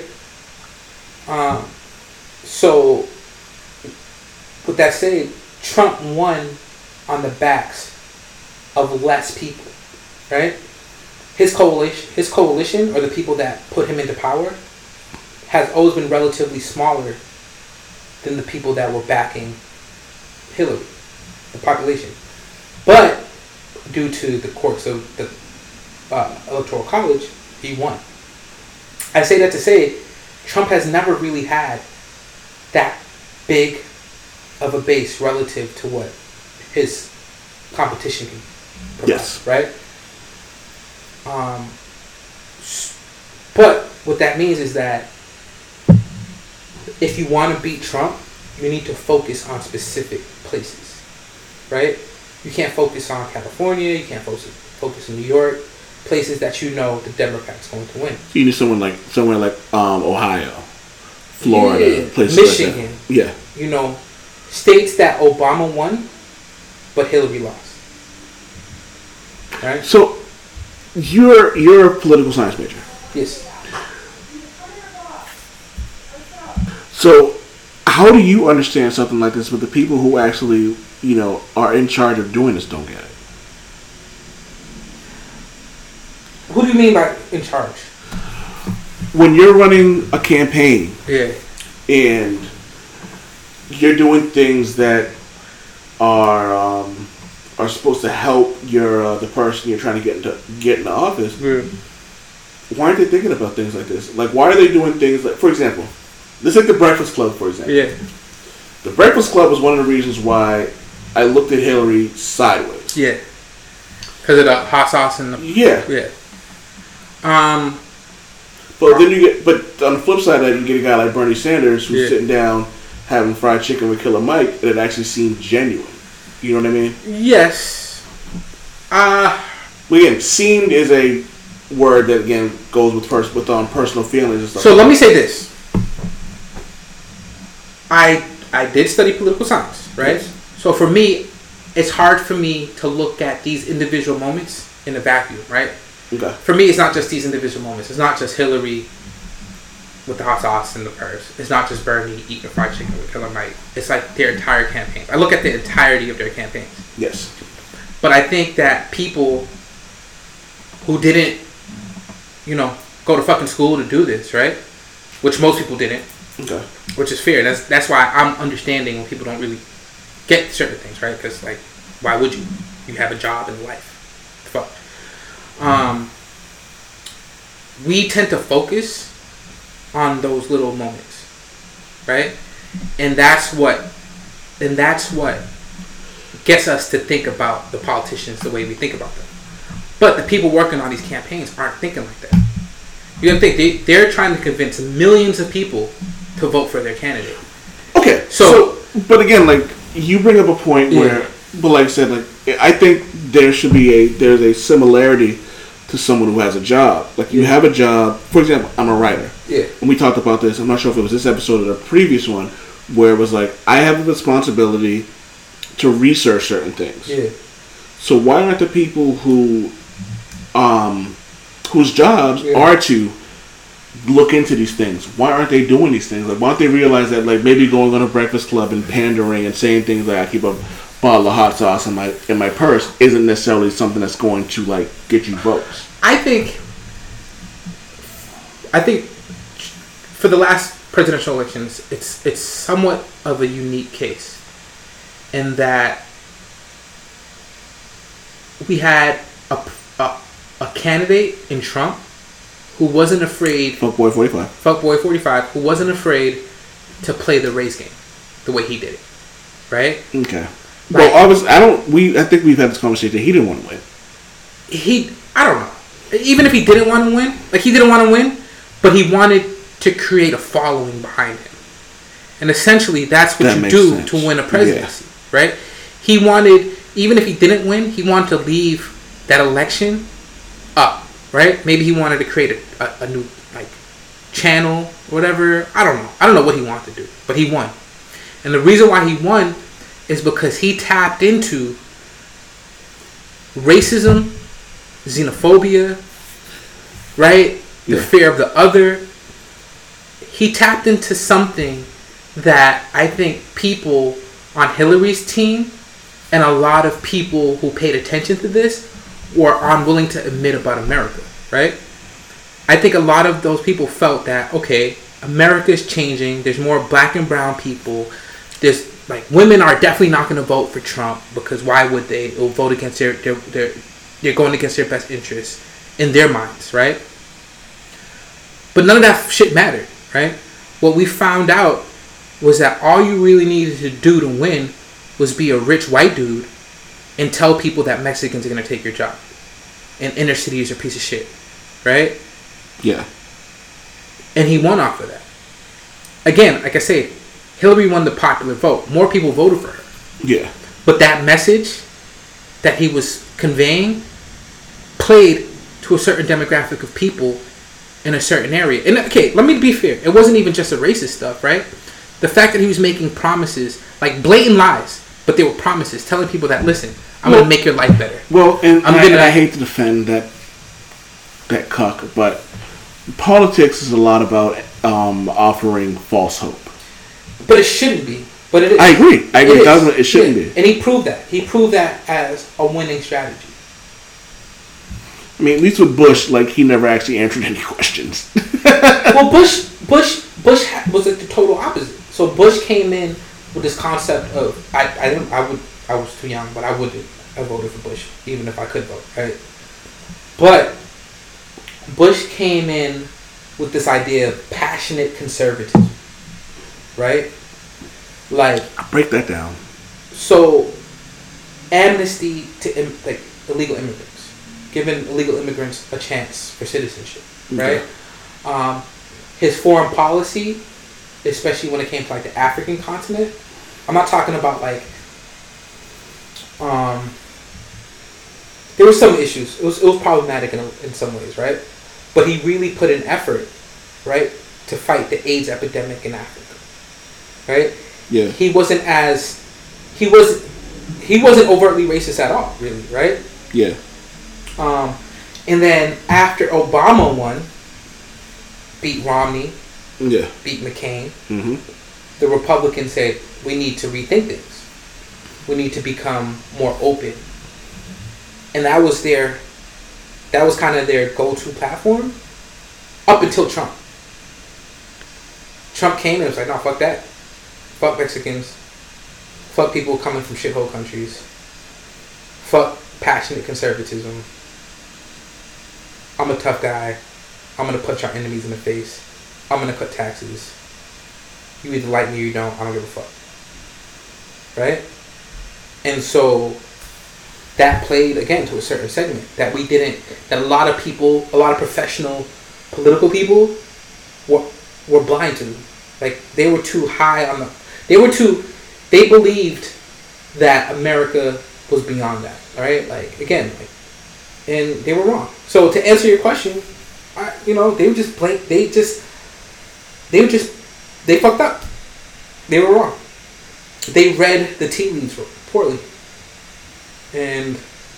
So with that said, Trump won on the backs of less people, right? His coalition, or the people that put him into power, has always been relatively smaller than the people that were backing Hillary, the population. But due to the courts of the Electoral College, he won. I say that to say, Trump has never really had that big of a base relative to what his competition can provide. Yes. Right? But what that means is that if you want to beat Trump, you need to focus on specific places, right? You can't focus on California. You can't focus in New York, places that you know the Democrats going to win. You need somewhere like Ohio, Florida, places Michigan. like that. Yeah. You know, states that Obama won, but Hillary lost. Right. So, you're a political science major. Yes. So, how do you understand something like this, but the people who actually, are in charge of doing this don't get it? Who do you mean by in charge? When you're running a campaign, yeah, and you're doing things that are supposed to help the person you're trying to get into office, why aren't they thinking about things like this? Like, why are they doing things like, for example, let's take the Breakfast Club, for example. Yeah. The Breakfast Club was one of the reasons why I looked at Hillary sideways. Yeah. Because of the hot sauce and the... Yeah. Yeah. But then but on the flip side of that, you get a guy like Bernie Sanders who's sitting down having fried chicken with Killer Mike, and it actually seemed genuine. You know what I mean? Yes. Again, seemed is a word that again goes with personal feelings and stuff. So let me say this. I did study political science, right? Yes. So for me, it's hard for me to look at these individual moments in a vacuum, right? Okay. For me, it's not just these individual moments. It's not just Hillary with the hot sauce and the purse. It's not just Bernie eating fried chicken with Killer Mike. It's like their entire campaigns. I look at the entirety of their campaigns. Yes. But I think that people who didn't, go to fucking school to do this, right? Which most people didn't. Okay. Which is fair. That's why I'm understanding when people don't really get certain things, right? Because, like, why would you? You have a job in life. Fuck. We tend to focus on those little moments, right? And that's what gets us to think about the politicians the way we think about them. But the people working on these campaigns aren't thinking like that. You gotta think they're trying to convince millions of people to vote for their candidate. Okay. So but again, like, you bring up a point where, but like I said, like, I think there's a similarity to someone who has a job. Like, you have a job. For example, I'm a writer. Yeah. And we talked about this. I'm not sure if it was this episode or the previous one, where it was like, I have a responsibility to research certain things. Yeah. So why aren't the people whose jobs are to look into these things, why aren't they doing these things? Like, why don't they realize that, like, maybe going on a Breakfast Club and pandering and saying things like, I keep a bottle of hot sauce in my purse isn't necessarily something that's going to like get you votes. I think for the last presidential elections, it's somewhat of a unique case in that we had a candidate in Trump who wasn't afraid. Fuckboy 45, who wasn't afraid to play the race game the way he did it, right? Okay. Well, I think we've had this conversation. He didn't want to win. I don't know. Even if he didn't want to win, like he didn't want to win, but he wanted to create a following behind him, and essentially that's what you do to win a presidency, right? He wanted, even if he didn't win, he wanted to leave that election up, right? Maybe he wanted to create a new like channel, or whatever. I don't know what he wanted to do, but he won, and the reason why he won is because he tapped into racism, xenophobia, right? The fear of the other. He tapped into something that I think people on Hillary's team and a lot of people who paid attention to this were unwilling to admit about America, right? I think a lot of those people felt that, okay, America's changing. There's more black and brown people. There's like women are definitely not going to vote for Trump because why would they? They'll vote against they're going against their best interests in their minds, right? But none of that shit mattered, right? What we found out was that all you really needed to do to win was be a rich white dude and tell people that Mexicans are going to take your job and inner cities are a piece of shit, right? Yeah. And he won off of that. Again, like I say, Hillary won the popular vote. More people voted for her. Yeah. But that message that he was conveying played to a certain demographic of people in a certain area. And okay, let me be fair. It wasn't even just a racist stuff, right? The fact that he was making promises, like blatant lies, but they were promises, telling people that, listen, I'm going to make your life better. Well, and I hate to defend that cuck, but politics is a lot about offering false hope. But it shouldn't be. But it is. I agree. It shouldn't be. And he proved that. He proved that as a winning strategy. I mean, at least with Bush, like, he never actually answered any questions. Well, Bush was like the total opposite. So Bush came in with this concept of I was too young, but I voted for Bush even if I could vote, right? But Bush came in with this idea of passionate conservatism, right? Like, I'll break that down. So, amnesty to like illegal immigrants, giving illegal immigrants a chance for citizenship, right? Okay. His foreign policy, especially when it came to like the African continent. I'm not talking about like. There were some issues. It was problematic in some ways, right? But he really put an effort, right, to fight the AIDS epidemic in Africa, right? Yeah. He wasn't overtly racist at all, really, right? Yeah. And then after Obama won, beat Romney, beat McCain, the Republicans said, we need to rethink things. We need to become more open. And that was kind of their go-to platform up until Trump. Trump came and was like, no, fuck that. Fuck Mexicans. Fuck people coming from shithole countries. Fuck passionate conservatism. I'm a tough guy. I'm going to punch our enemies in the face. I'm going to cut taxes. You either like me or you don't. I don't give a fuck. Right? And so that played, again, to a certain segment that that a lot of people, a lot of professional political people were blind to. Like, they were too high on they believed that America was beyond that. All right? Like, again, and they were wrong. So to answer your question, they fucked up. They were wrong. They read the tea leaves poorly. And,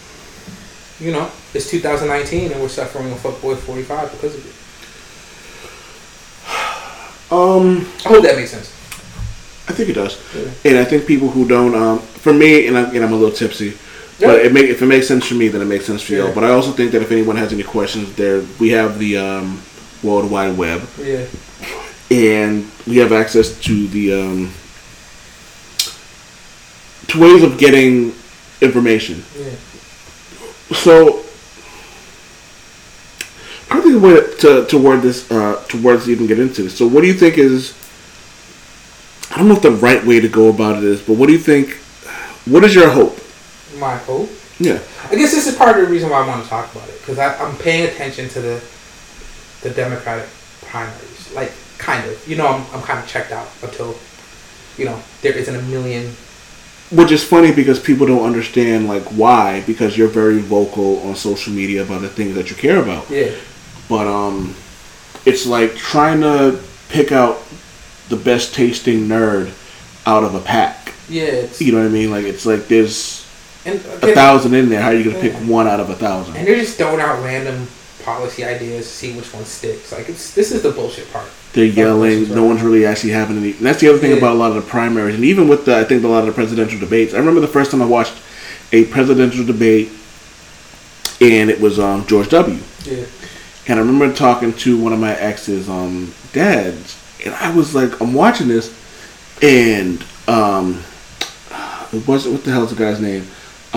it's 2019 and we're suffering a fuckboy 45 because of it. I hope that makes sense. I think it does, and I think people who don't, for me, and I'm a little tipsy, but if it makes sense for me, then it makes sense for you. But I also think that if anyone has any questions, we have the World Wide Web, and we have access to the to ways of getting information. So, probably the way to word this, to words even get into this. So, what do you think is? I don't know if the right way to go about it is, but what do you think? What is your hope? My hope? Yeah. I guess this is part of the reason why I want to talk about it, because I'm paying attention to the Democratic primaries, like kind of. You know, I'm kind of checked out until, you know, there isn't a million. Which is funny because people don't understand like why, because you're very vocal on social media about the things that you care about. Yeah. But it's like trying to pick out the best tasting nerd out of a pack. Yeah. You know what I mean? Like it's like there's 1,000 in there. How are you gonna pick one out of 1,000? And they're just throwing out random policy ideas to see which one sticks. Like this is the bullshit part. They're yelling. No one's really actually having any. And that's the other thing about a lot of the primaries, and even with I think a lot of the presidential debates. I remember the first time I watched a presidential debate, and it was George W. Yeah. And I remember talking to one of my ex's dads, and I was like, I'm watching this, and it wasn't, what the hell's the guy's name?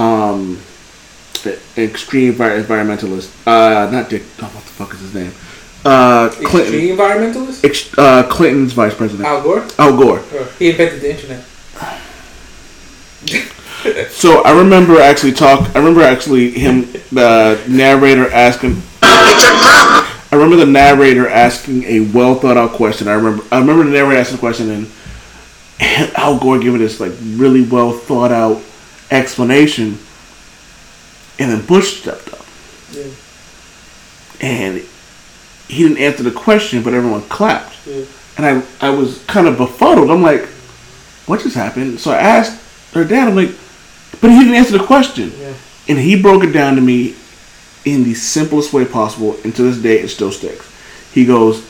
Extreme environmentalist. Not Dick. Oh, what the fuck is his name? Clinton. Extreme environmentalist? Clinton's vice president. Al Gore? Al Gore. He invented the internet. So I remember actually him, the narrator asking. I remember the narrator asking a well thought out question. I remember the narrator asking a question and Al Gore giving this like really well thought out explanation, and then Bush stepped up, and he didn't answer the question, but everyone clapped, and I was kind of befuddled. I'm like, what just happened? So I asked her dad. I'm like, but he didn't answer the question, and he broke it down to me in the simplest way possible, and to this day it still sticks. He goes,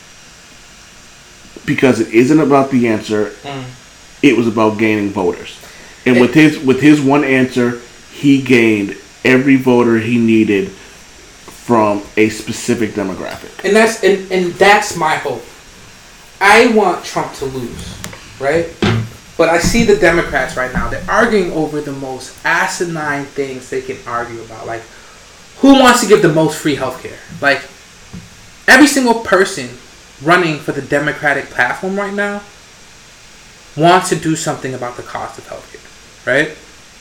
because it isn't about the answer, it was about gaining voters. And with his one answer, he gained every voter he needed from a specific demographic. And that's my hope. I want Trump to lose, right? But I see the Democrats right now, they're arguing over the most asinine things they can argue about. Like, who wants to give the most free healthcare? Like, every single person running for the Democratic platform right now wants to do something about the cost of healthcare, right?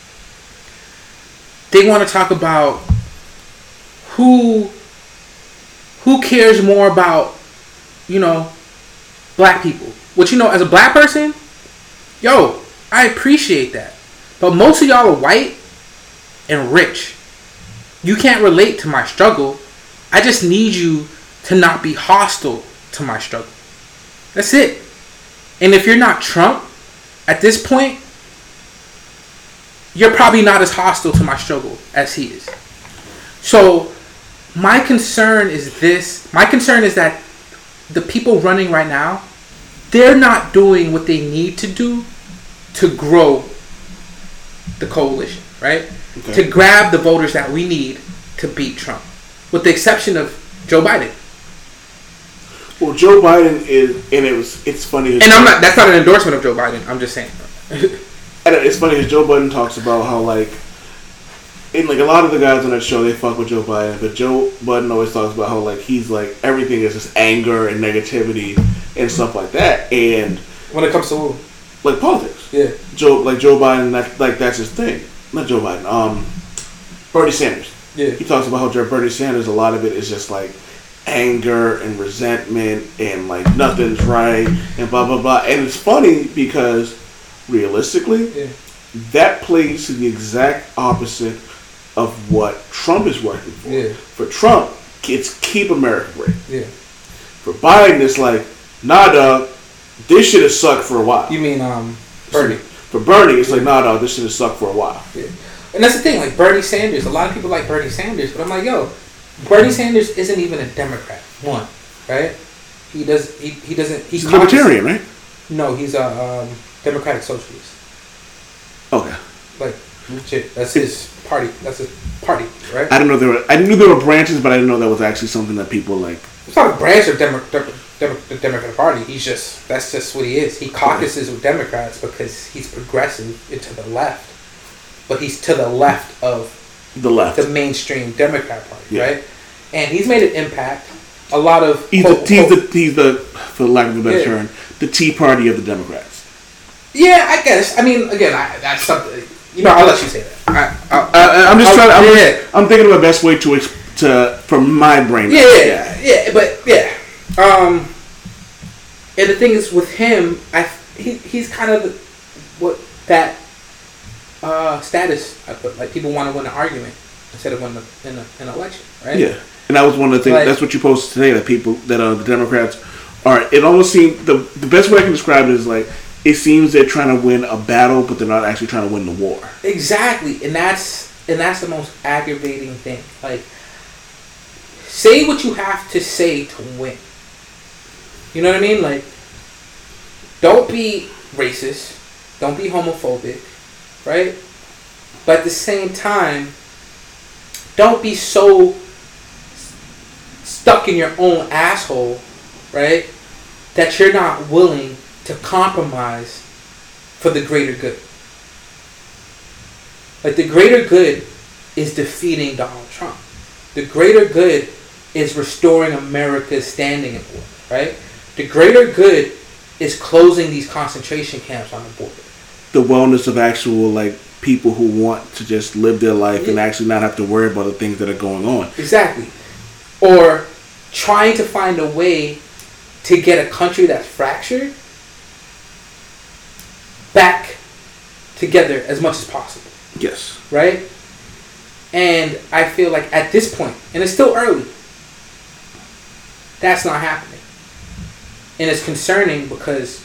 They want to talk about who cares more about, you know, black people. Which, you know, as a black person, yo, I appreciate that. But most of y'all are white and rich. You can't relate to my struggle. I just need you to not be hostile to my struggle. That's it. And if you're not Trump, at this point, you're probably not as hostile to my struggle as he is. So, my concern is this. My concern is that the people running right now, they're not doing what they need to do to grow the coalition, right? Okay. To grab the voters that we need to beat Trump. With the exception of Joe Biden. Well, Joe Biden is, and it's funny. And that's not an endorsement of Joe Biden. I'm just saying. And it's funny because Joe Biden talks about how, like, and like a lot of the guys on that show, they fuck with Joe Biden, but Joe Biden always talks about how, like, he's like, everything is just anger and negativity and stuff like that. And when it comes to like politics, Joe Biden, that's his thing. Not Joe Biden, Bernie Sanders. Yeah, he talks about how Bernie Sanders, a lot of it is just like anger and resentment and like nothing's right and blah blah blah. And it's funny because realistically, that plays to the exact opposite of what Trump is working for. Yeah. For Trump, it's keep America great. Yeah. For Biden, it's like, nah, dog, this shit has sucked for a while. You mean Bernie? For Bernie, it's like, nah, dog, this shit has sucked for a while. Yeah. And that's the thing, like Bernie Sanders. A lot of people like Bernie Sanders, but I'm like, yo, Bernie Sanders isn't even a Democrat. One, right? He's libertarian, right? No, he's a Democratic Socialist. Okay. Like, legit. That's his party. That's his party, right? I knew there were branches, but I didn't know that was actually something that people like. It's not a branch of the Democratic Party. That's just what he is. He caucuses with Democrats because he's progressive and to the left. But he's to the left of the mainstream Democrat Party, right? And he's made an impact. A lot of he's the for lack of a better term, the Tea Party of the Democrats. Yeah, I guess. I mean, again, that's something. I'll let you say that. I'm thinking of the best way to from my brain. Yeah. And the thing is with him, he's kind of that status. Like people want to win an argument instead of win an election, right? Yeah, and that was one of the things. Like, that's what you posted today. That people that the Democrats are. It almost seems the best way I can describe it is like it seems they're trying to win a battle, but they're not actually trying to win the war. Exactly, and that's the most aggravating thing. Like, say what you have to say to win. You know what I mean? Like, don't be racist. Don't be homophobic. Right? But at the same time, don't be so stuck in your own asshole, right? That you're not willing to compromise for the greater good. Like, the greater good is defeating Donald Trump. The greater good is restoring America's standing in the world, right? The greater good is closing these concentration camps on the border. The wellness of actual, like, people who want to just live their life and actually not have to worry about the things that are going on. Exactly. Or trying to find a way to get a country that's fractured back together as much as possible. Yes. Right? And I feel like at this point, and it's still early, that's not happening. And it's concerning because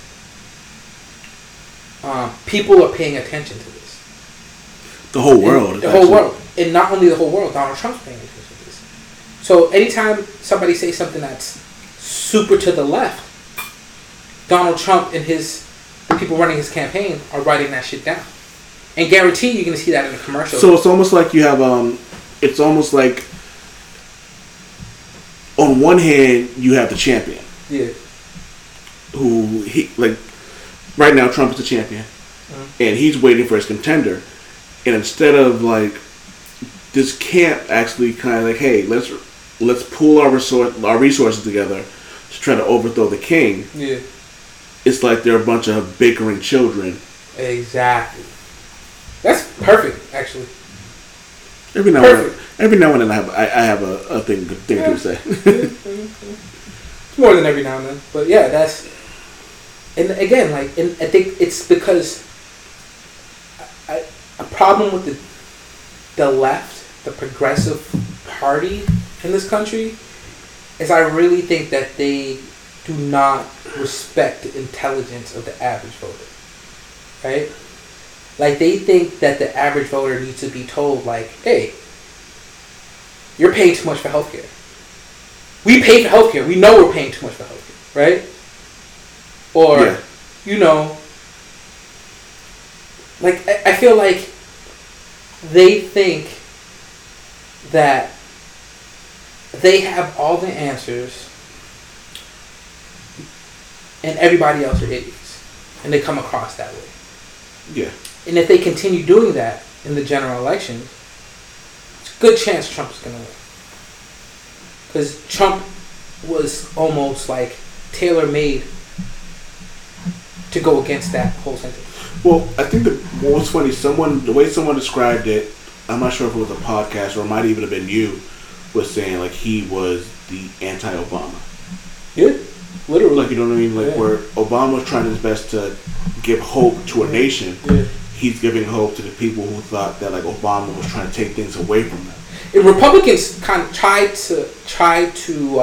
people are paying attention to this. The whole world. The whole world. And not only the whole world, Donald Trump's paying attention to this. So anytime somebody says something that's super to the left, Donald Trump and the people running his campaign are writing that shit down. And guarantee you're going to see that in the commercial. So it's almost like you have, it's almost like on one hand you have the champion. Yeah. Who, right now Trump is the champion. Mm-hmm. And he's waiting for his contender. And instead of like this camp actually kind of like, hey, let's pool our resources together to try to overthrow the king. Yeah. It's like they're a bunch of bickering children. Exactly. That's perfect, actually. Every now and then I have a thing to say. It's more than every now and then, but yeah, that's. And again, like, and I think it's because a problem with the left, the progressive party in this country, is I really think that they do not respect the intelligence of the average voter, right? Like, they think that the average voter needs to be told, like, hey, you're paying too much for healthcare. We pay for healthcare. We know we're paying too much for healthcare, right? Or, like, I feel like they think that they have all the answers and everybody else are idiots. And they come across that way. Yeah. And if they continue doing that in the general election, it's a good chance Trump's going to win. Because Trump was almost like tailor-made to go against that whole sentence. Well, I think what's funny, the way someone described it, I'm not sure if it was a podcast or it might even have been you, was saying like he was the anti-Obama. Yeah, literally. Like, you know what I mean? Like, where Obama was trying his best to give hope to a nation, he's giving hope to the people who thought that like Obama was trying to take things away from them. And Republicans kind of tried to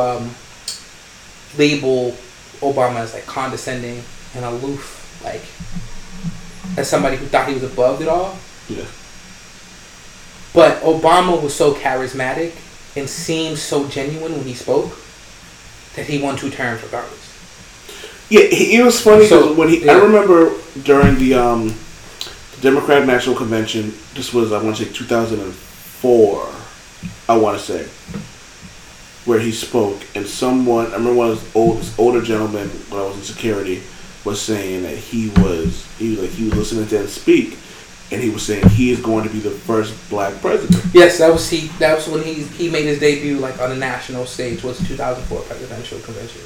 label Obama as like condescending and aloof, like as somebody who thought he was above it all. Yeah. But Obama was so charismatic and seemed so genuine when he spoke that he won 2 terms regardless. Yeah, it was funny because when I remember during the Democratic National Convention, this was, I want to say 2004, I want to say, where he spoke, and someone, I remember one of this older gentleman when I was in security was saying that he was listening to him speak, and he was saying he is going to be the first black president. Yes, that was when he made his debut like on the national stage. Was 2004 presidential convention,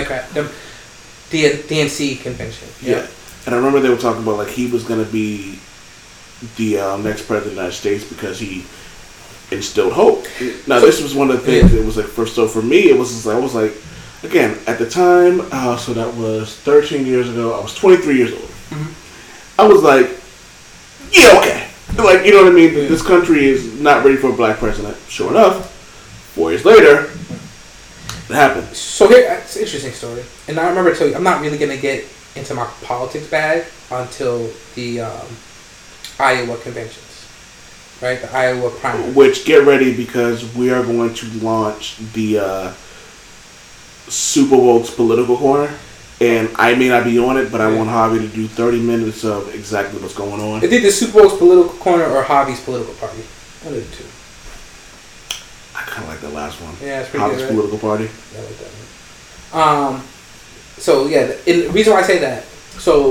DNC convention. Yeah, and I remember they were talking about like he was going to be the next president of the United States because he instilled hope. Now this was one of the things that was like first. So for me, it was just, I was like, again at the time. So that was 13 years ago. I was 23 years old. Mm-hmm. I was like, yeah, okay. Like, you know what I mean? Yeah. This country is not ready for a black president. Sure enough, 4 years later, it happened. So here, it's an interesting story. And I remember telling you, I'm not really going to get into my politics bag until the Iowa conventions. Right? The Iowa primary. Which, get ready, because we are going to launch the Super Bowl political corner. And I may not be on it, but I want Javi to do 30 minutes of exactly what's going on. Is it the Super Bowl's political corner or Javi's political party? One of the two. I kind of like the last one. Yeah, it's pretty Javi's good, right? political party. Yeah, I like that one. So, yeah, the reason why I say that, so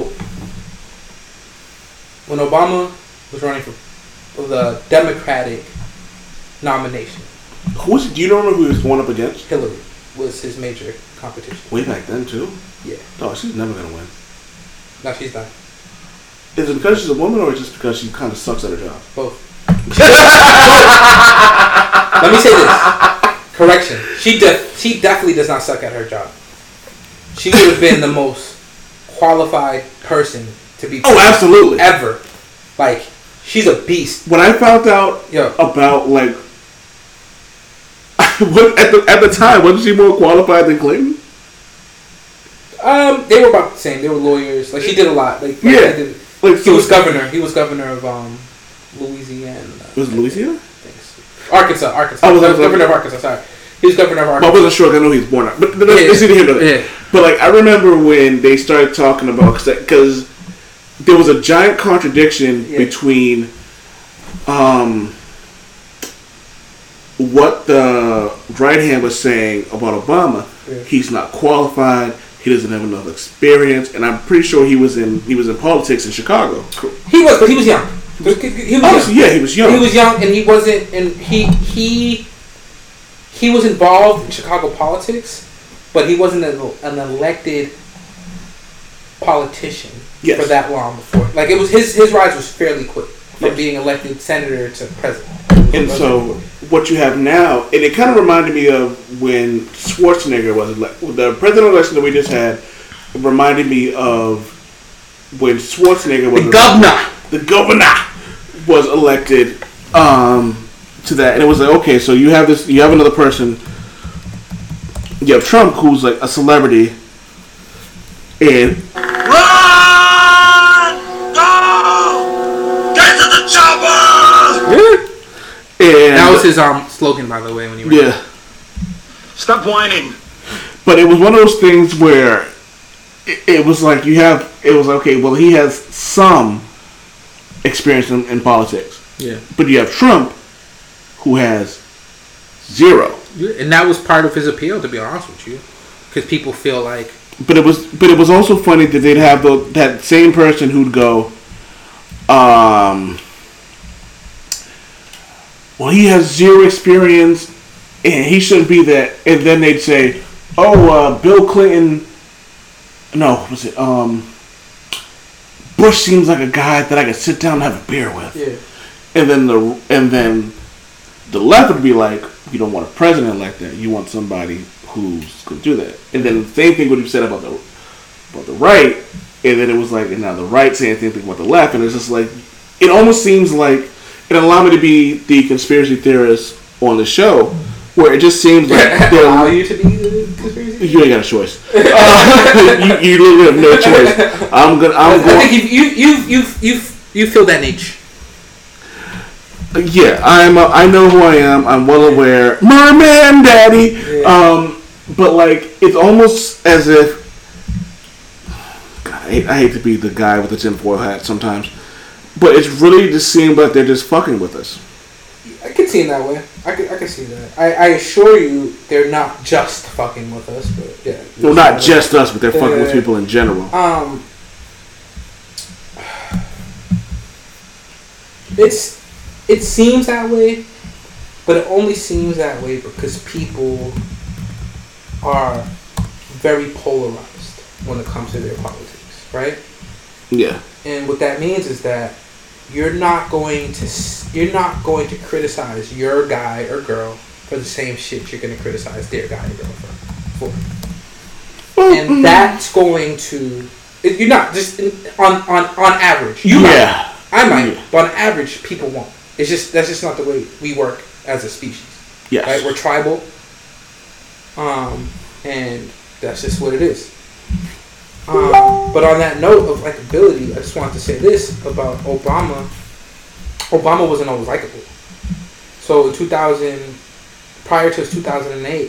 when Obama was running for the Democratic nomination. Do you remember who he was going up against? Hillary was his major competition. Way back then, too? Yeah. No, she's never going to win. No, she's not. Is it because she's a woman or just because she kind of sucks at her job? Both. Let me say this. Correction. She definitely does not suck at her job. She would have been the most qualified person to be absolutely. Ever. Like, she's a beast. When I found out about, like, at the time, wasn't she more qualified than Clinton? They were about the same. They were lawyers. Like, she did a lot. Like he was governor. He was governor of Louisiana. Was it Louisiana? Arkansas. I was governor of Arkansas. Sorry, he was governor of Arkansas. I wasn't sure. I know he was born out, but it's either here or there. Yeah. But like, I remember when they started talking about because there was a giant contradiction between what the right hand was saying about Obama. Yeah. He's not qualified. He doesn't have enough experience, and I'm pretty sure he was in politics in Chicago. He was, but he was young. He was young. Yeah, he was young. He was young, and he wasn't, and he was involved in Chicago politics, but he wasn't an elected politician for that long before. Like, it was his rise was fairly quick from being elected senator to president. And so what you have now, and it kind of reminded me of when Schwarzenegger was elected. The presidential election that we just had reminded me of when Schwarzenegger was the governor was elected to that, and it was like, okay, so you have another person. You have Trump, who's like a celebrity, and Get to the chopper! Yeah. And that was his slogan, by the way, when he ran. Yeah. Stop whining. But it was one of those things where it was like it was okay, well, he has some experience in politics. Yeah. But you have Trump, who has zero. And that was part of his appeal, to be honest with you. Because people feel like... But it was also funny that they'd have that same person who'd go, well, he has zero experience, and he shouldn't be that. And then they'd say, Bill Clinton. No, was it Bush seems like a guy that I could sit down and have a beer with. Yeah. And then the left would be like, you don't want a president like that. You want somebody who's going to do that. And then the same thing would be said about the right. And then it was like, and now the right saying the same thing about the left. And it's just like, it almost seems like, it allowed me to be the conspiracy theorist on the show, where it just seems like allow you to be the conspiracy theorist? You ain't got a choice. You literally have no choice. I think you feel that niche. Yeah, I know who I am. I'm well aware. My man, daddy. Yeah. But like, it's almost as if I hate to be the guy with the tinfoil hat sometimes, but it's really just seems like they're just fucking with us. I can see it that way. I can see that. I assure you, they're not just fucking with us, but yeah. Well, not just us, but they're fucking with people in general. It seems that way, but it only seems that way because people are very polarized when it comes to their politics, right? Yeah. And what that means is that you're not going to criticize your guy or girl for the same shit you're going to criticize their guy or girl for. And that's going to, you're not just on average. You might, I might, but on average, people won't. That's just not the way we work as a species. Yes. Right? We're tribal. And that's just what it is. But on that note of likability, I just wanted to say this about Obama. Obama wasn't always likable. So in prior to his 2008,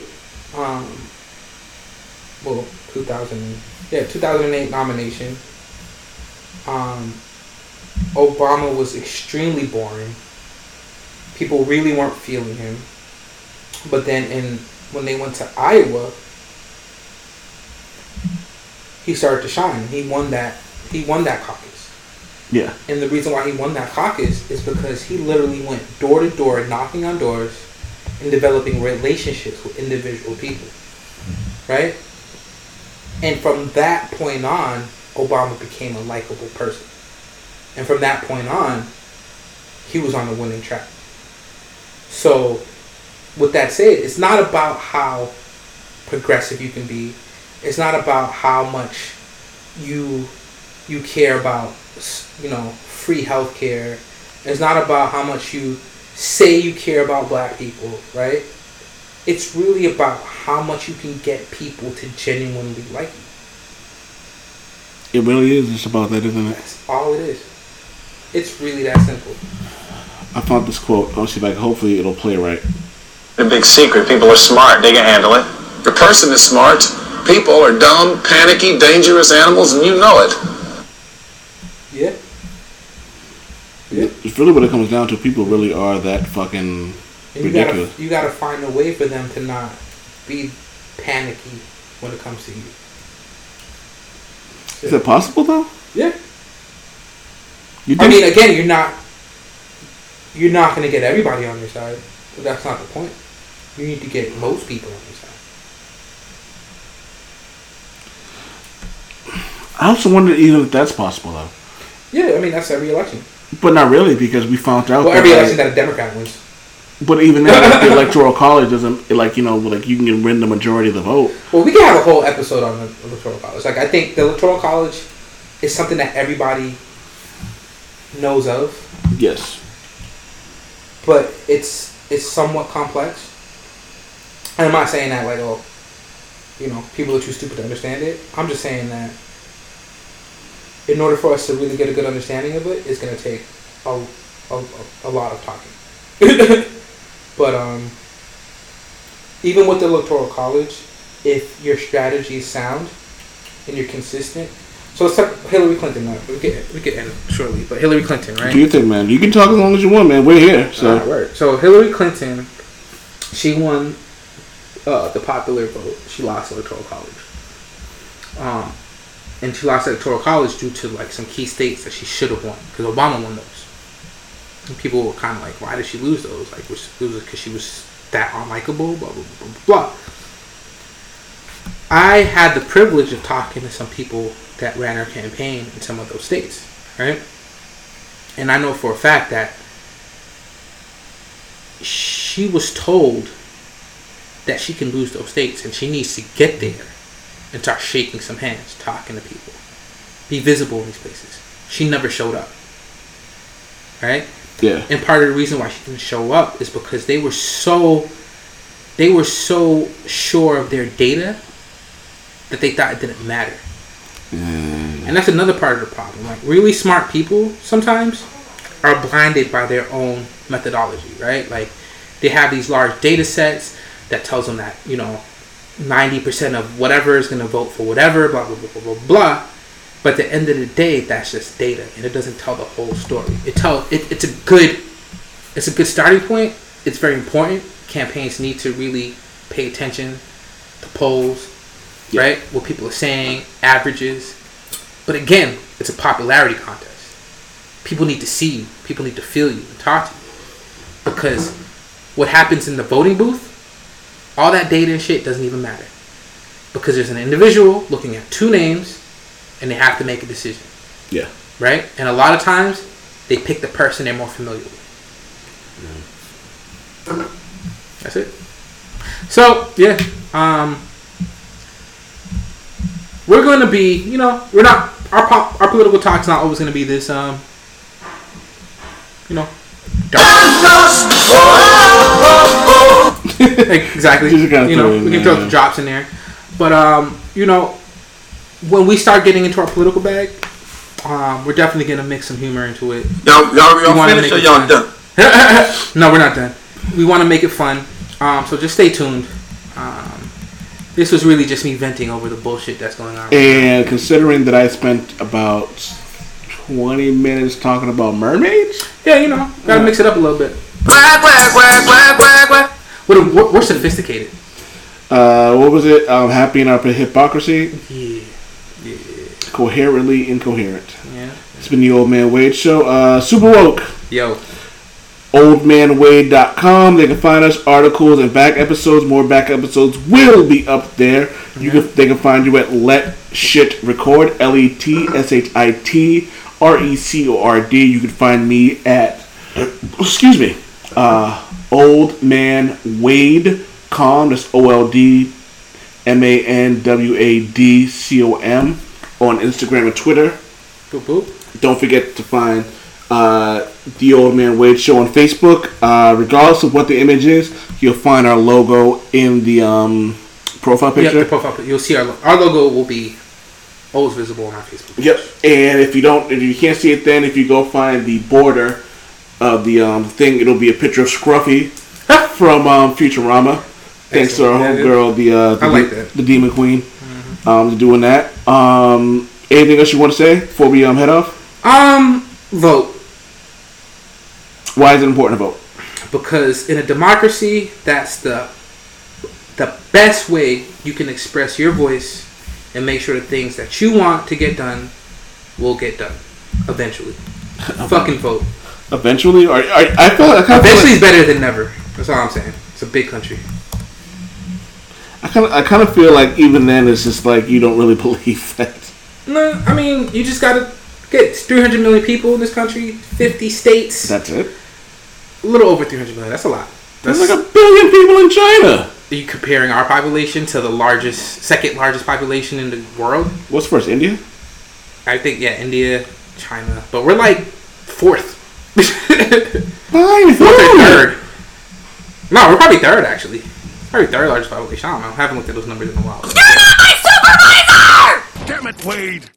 2008 nomination, Obama was extremely boring. People really weren't feeling him. But then when they went to Iowa, he started to shine. He won that caucus. Yeah. And the reason why he won that caucus is because he literally went door to door, knocking on doors, and developing relationships with individual people. Right? And from that point on, Obama became a likable person. And from that point on, he was on the winning track. So, with that said, it's not about how progressive you can be. It's not about how much you care about, free healthcare. It's not about how much you say you care about black people, right? It's really about how much you can get people to genuinely like you. It really is just about that, isn't it? That's all it is. It's really that simple. I found this quote. I'll see if I can, hopefully it'll play right. The big secret, people are smart, they can handle it. The person is smart, people are dumb, panicky, dangerous animals, and you know it. Yeah. It's really what it comes down to. People really are that fucking ridiculous. You gotta find a way for them to not be panicky when it comes to you. Is it possible though? Yeah. I mean, again, you're not gonna get everybody on your side, but that's not the point. You need to get most people on your side. I also wonder even if that's possible though. Yeah, I mean that's every election. But not really, because we found out. Well, every election that a Democrat wins. But even then, the Electoral College doesn't you can win the majority of the vote. Well, we can have a whole episode on the Electoral College. Like, I think the Electoral College is something that everybody knows of. Yes. But it's somewhat complex. And I'm not saying that people are too stupid to understand it. I'm just saying that in order for us to really get a good understanding of it, it's going to take a lot of talking. But even with the Electoral College, if your strategy is sound and you're consistent. So let's talk Hillary Clinton. We get in shortly, but Hillary Clinton, right? Do you think, man? You can talk as long as you want, man. We're here. So right. So Hillary Clinton, she won the popular vote. She lost the Electoral College. And she lost the Electoral College due to some key states that she should have won, because Obama won those. And people were kind of like, why did she lose those? It was because she was that unlikable, blah, blah, blah, blah, blah. I had the privilege of talking to some people that ran her campaign in some of those states, right? And I know for a fact that she was told that she can lose those states and she needs to get there and start shaking some hands, talking to people, be visible in these places. She never showed up, right? Yeah. And part of the reason why she didn't show up is because they were so sure of their data that they thought it didn't matter. And that's another part of the problem. Really smart people sometimes are blinded by their own methodology, right? They have these large data sets that tells them that 90% of whatever is going to vote for whatever, blah blah blah blah blah blah. But at the end of the day, that's just data, and it doesn't tell the whole story. It's a good starting point. It's very important. Campaigns need to really pay attention to polls, right? What people are saying, averages. But again, it's a popularity contest. People need to see you. People need to feel you and talk to you. Because what happens in the voting booth, all that data and shit doesn't even matter. Because there's an individual looking at two names and they have to make a decision. Yeah. Right? And a lot of times, they pick the person they're more familiar with. That's it. So, yeah. We're going to be, we're not, our political talk's not always going to be this, dark. Exactly. We can throw the drops in there. But, when we start getting into our political bag, we're definitely going to mix some humor into it. Y'all finished or y'all done? No, we're not done. We want to make it fun. So just stay tuned. This was really just me venting over the bullshit that's going on. And considering that I spent about 20 minutes talking about mermaids? Yeah, gotta mix it up a little bit. We're sophisticated. What was it? Happy in our hypocrisy? Yeah. Coherently incoherent. Yeah. It's been the Old Man Wade Show. Super woke. Yo. oldmanwade.com. They can find us, articles and back episodes. More back episodes will be up there. They can find you at Let Shit Record, LETSHITRECORD. You can find me at oldmanwade.com. That's OLDMANWADCOM on Instagram and Twitter. Boop, boop. Don't forget to find The Old Man Wade Show on Facebook. Regardless of what the image is, you'll find our logo in the profile picture. Yep, the profile picture. You'll see our logo will be always visible on our Facebook. Yep. And if you can't see it, then if you go find the border of the thing, it'll be a picture of Scruffy from Futurama. Thanks to our homegirl, the Demon Queen, doing that. Anything else you want to say before we head off? Vote. Why is it important to vote? Because in a democracy, that's the best way you can express your voice and make sure the things that you want to get done will get done eventually. Fucking vote. Eventually, I feel like eventually is better than never. That's all I'm saying. It's a big country. I kind of feel like even then it's just like you don't really believe that. No, I mean you just gotta get 300 million people in this country, 50 states. That's it. A little over 300 million. That's a lot. There's like 1 billion people in China. Are you comparing our population to the second largest population in the world? What's first, India? I think India, China, but we're like fourth. Fourth or third. No, we're probably third actually. Probably third largest population. I don't know. I haven't looked at those numbers in a while. Damn it, Wade!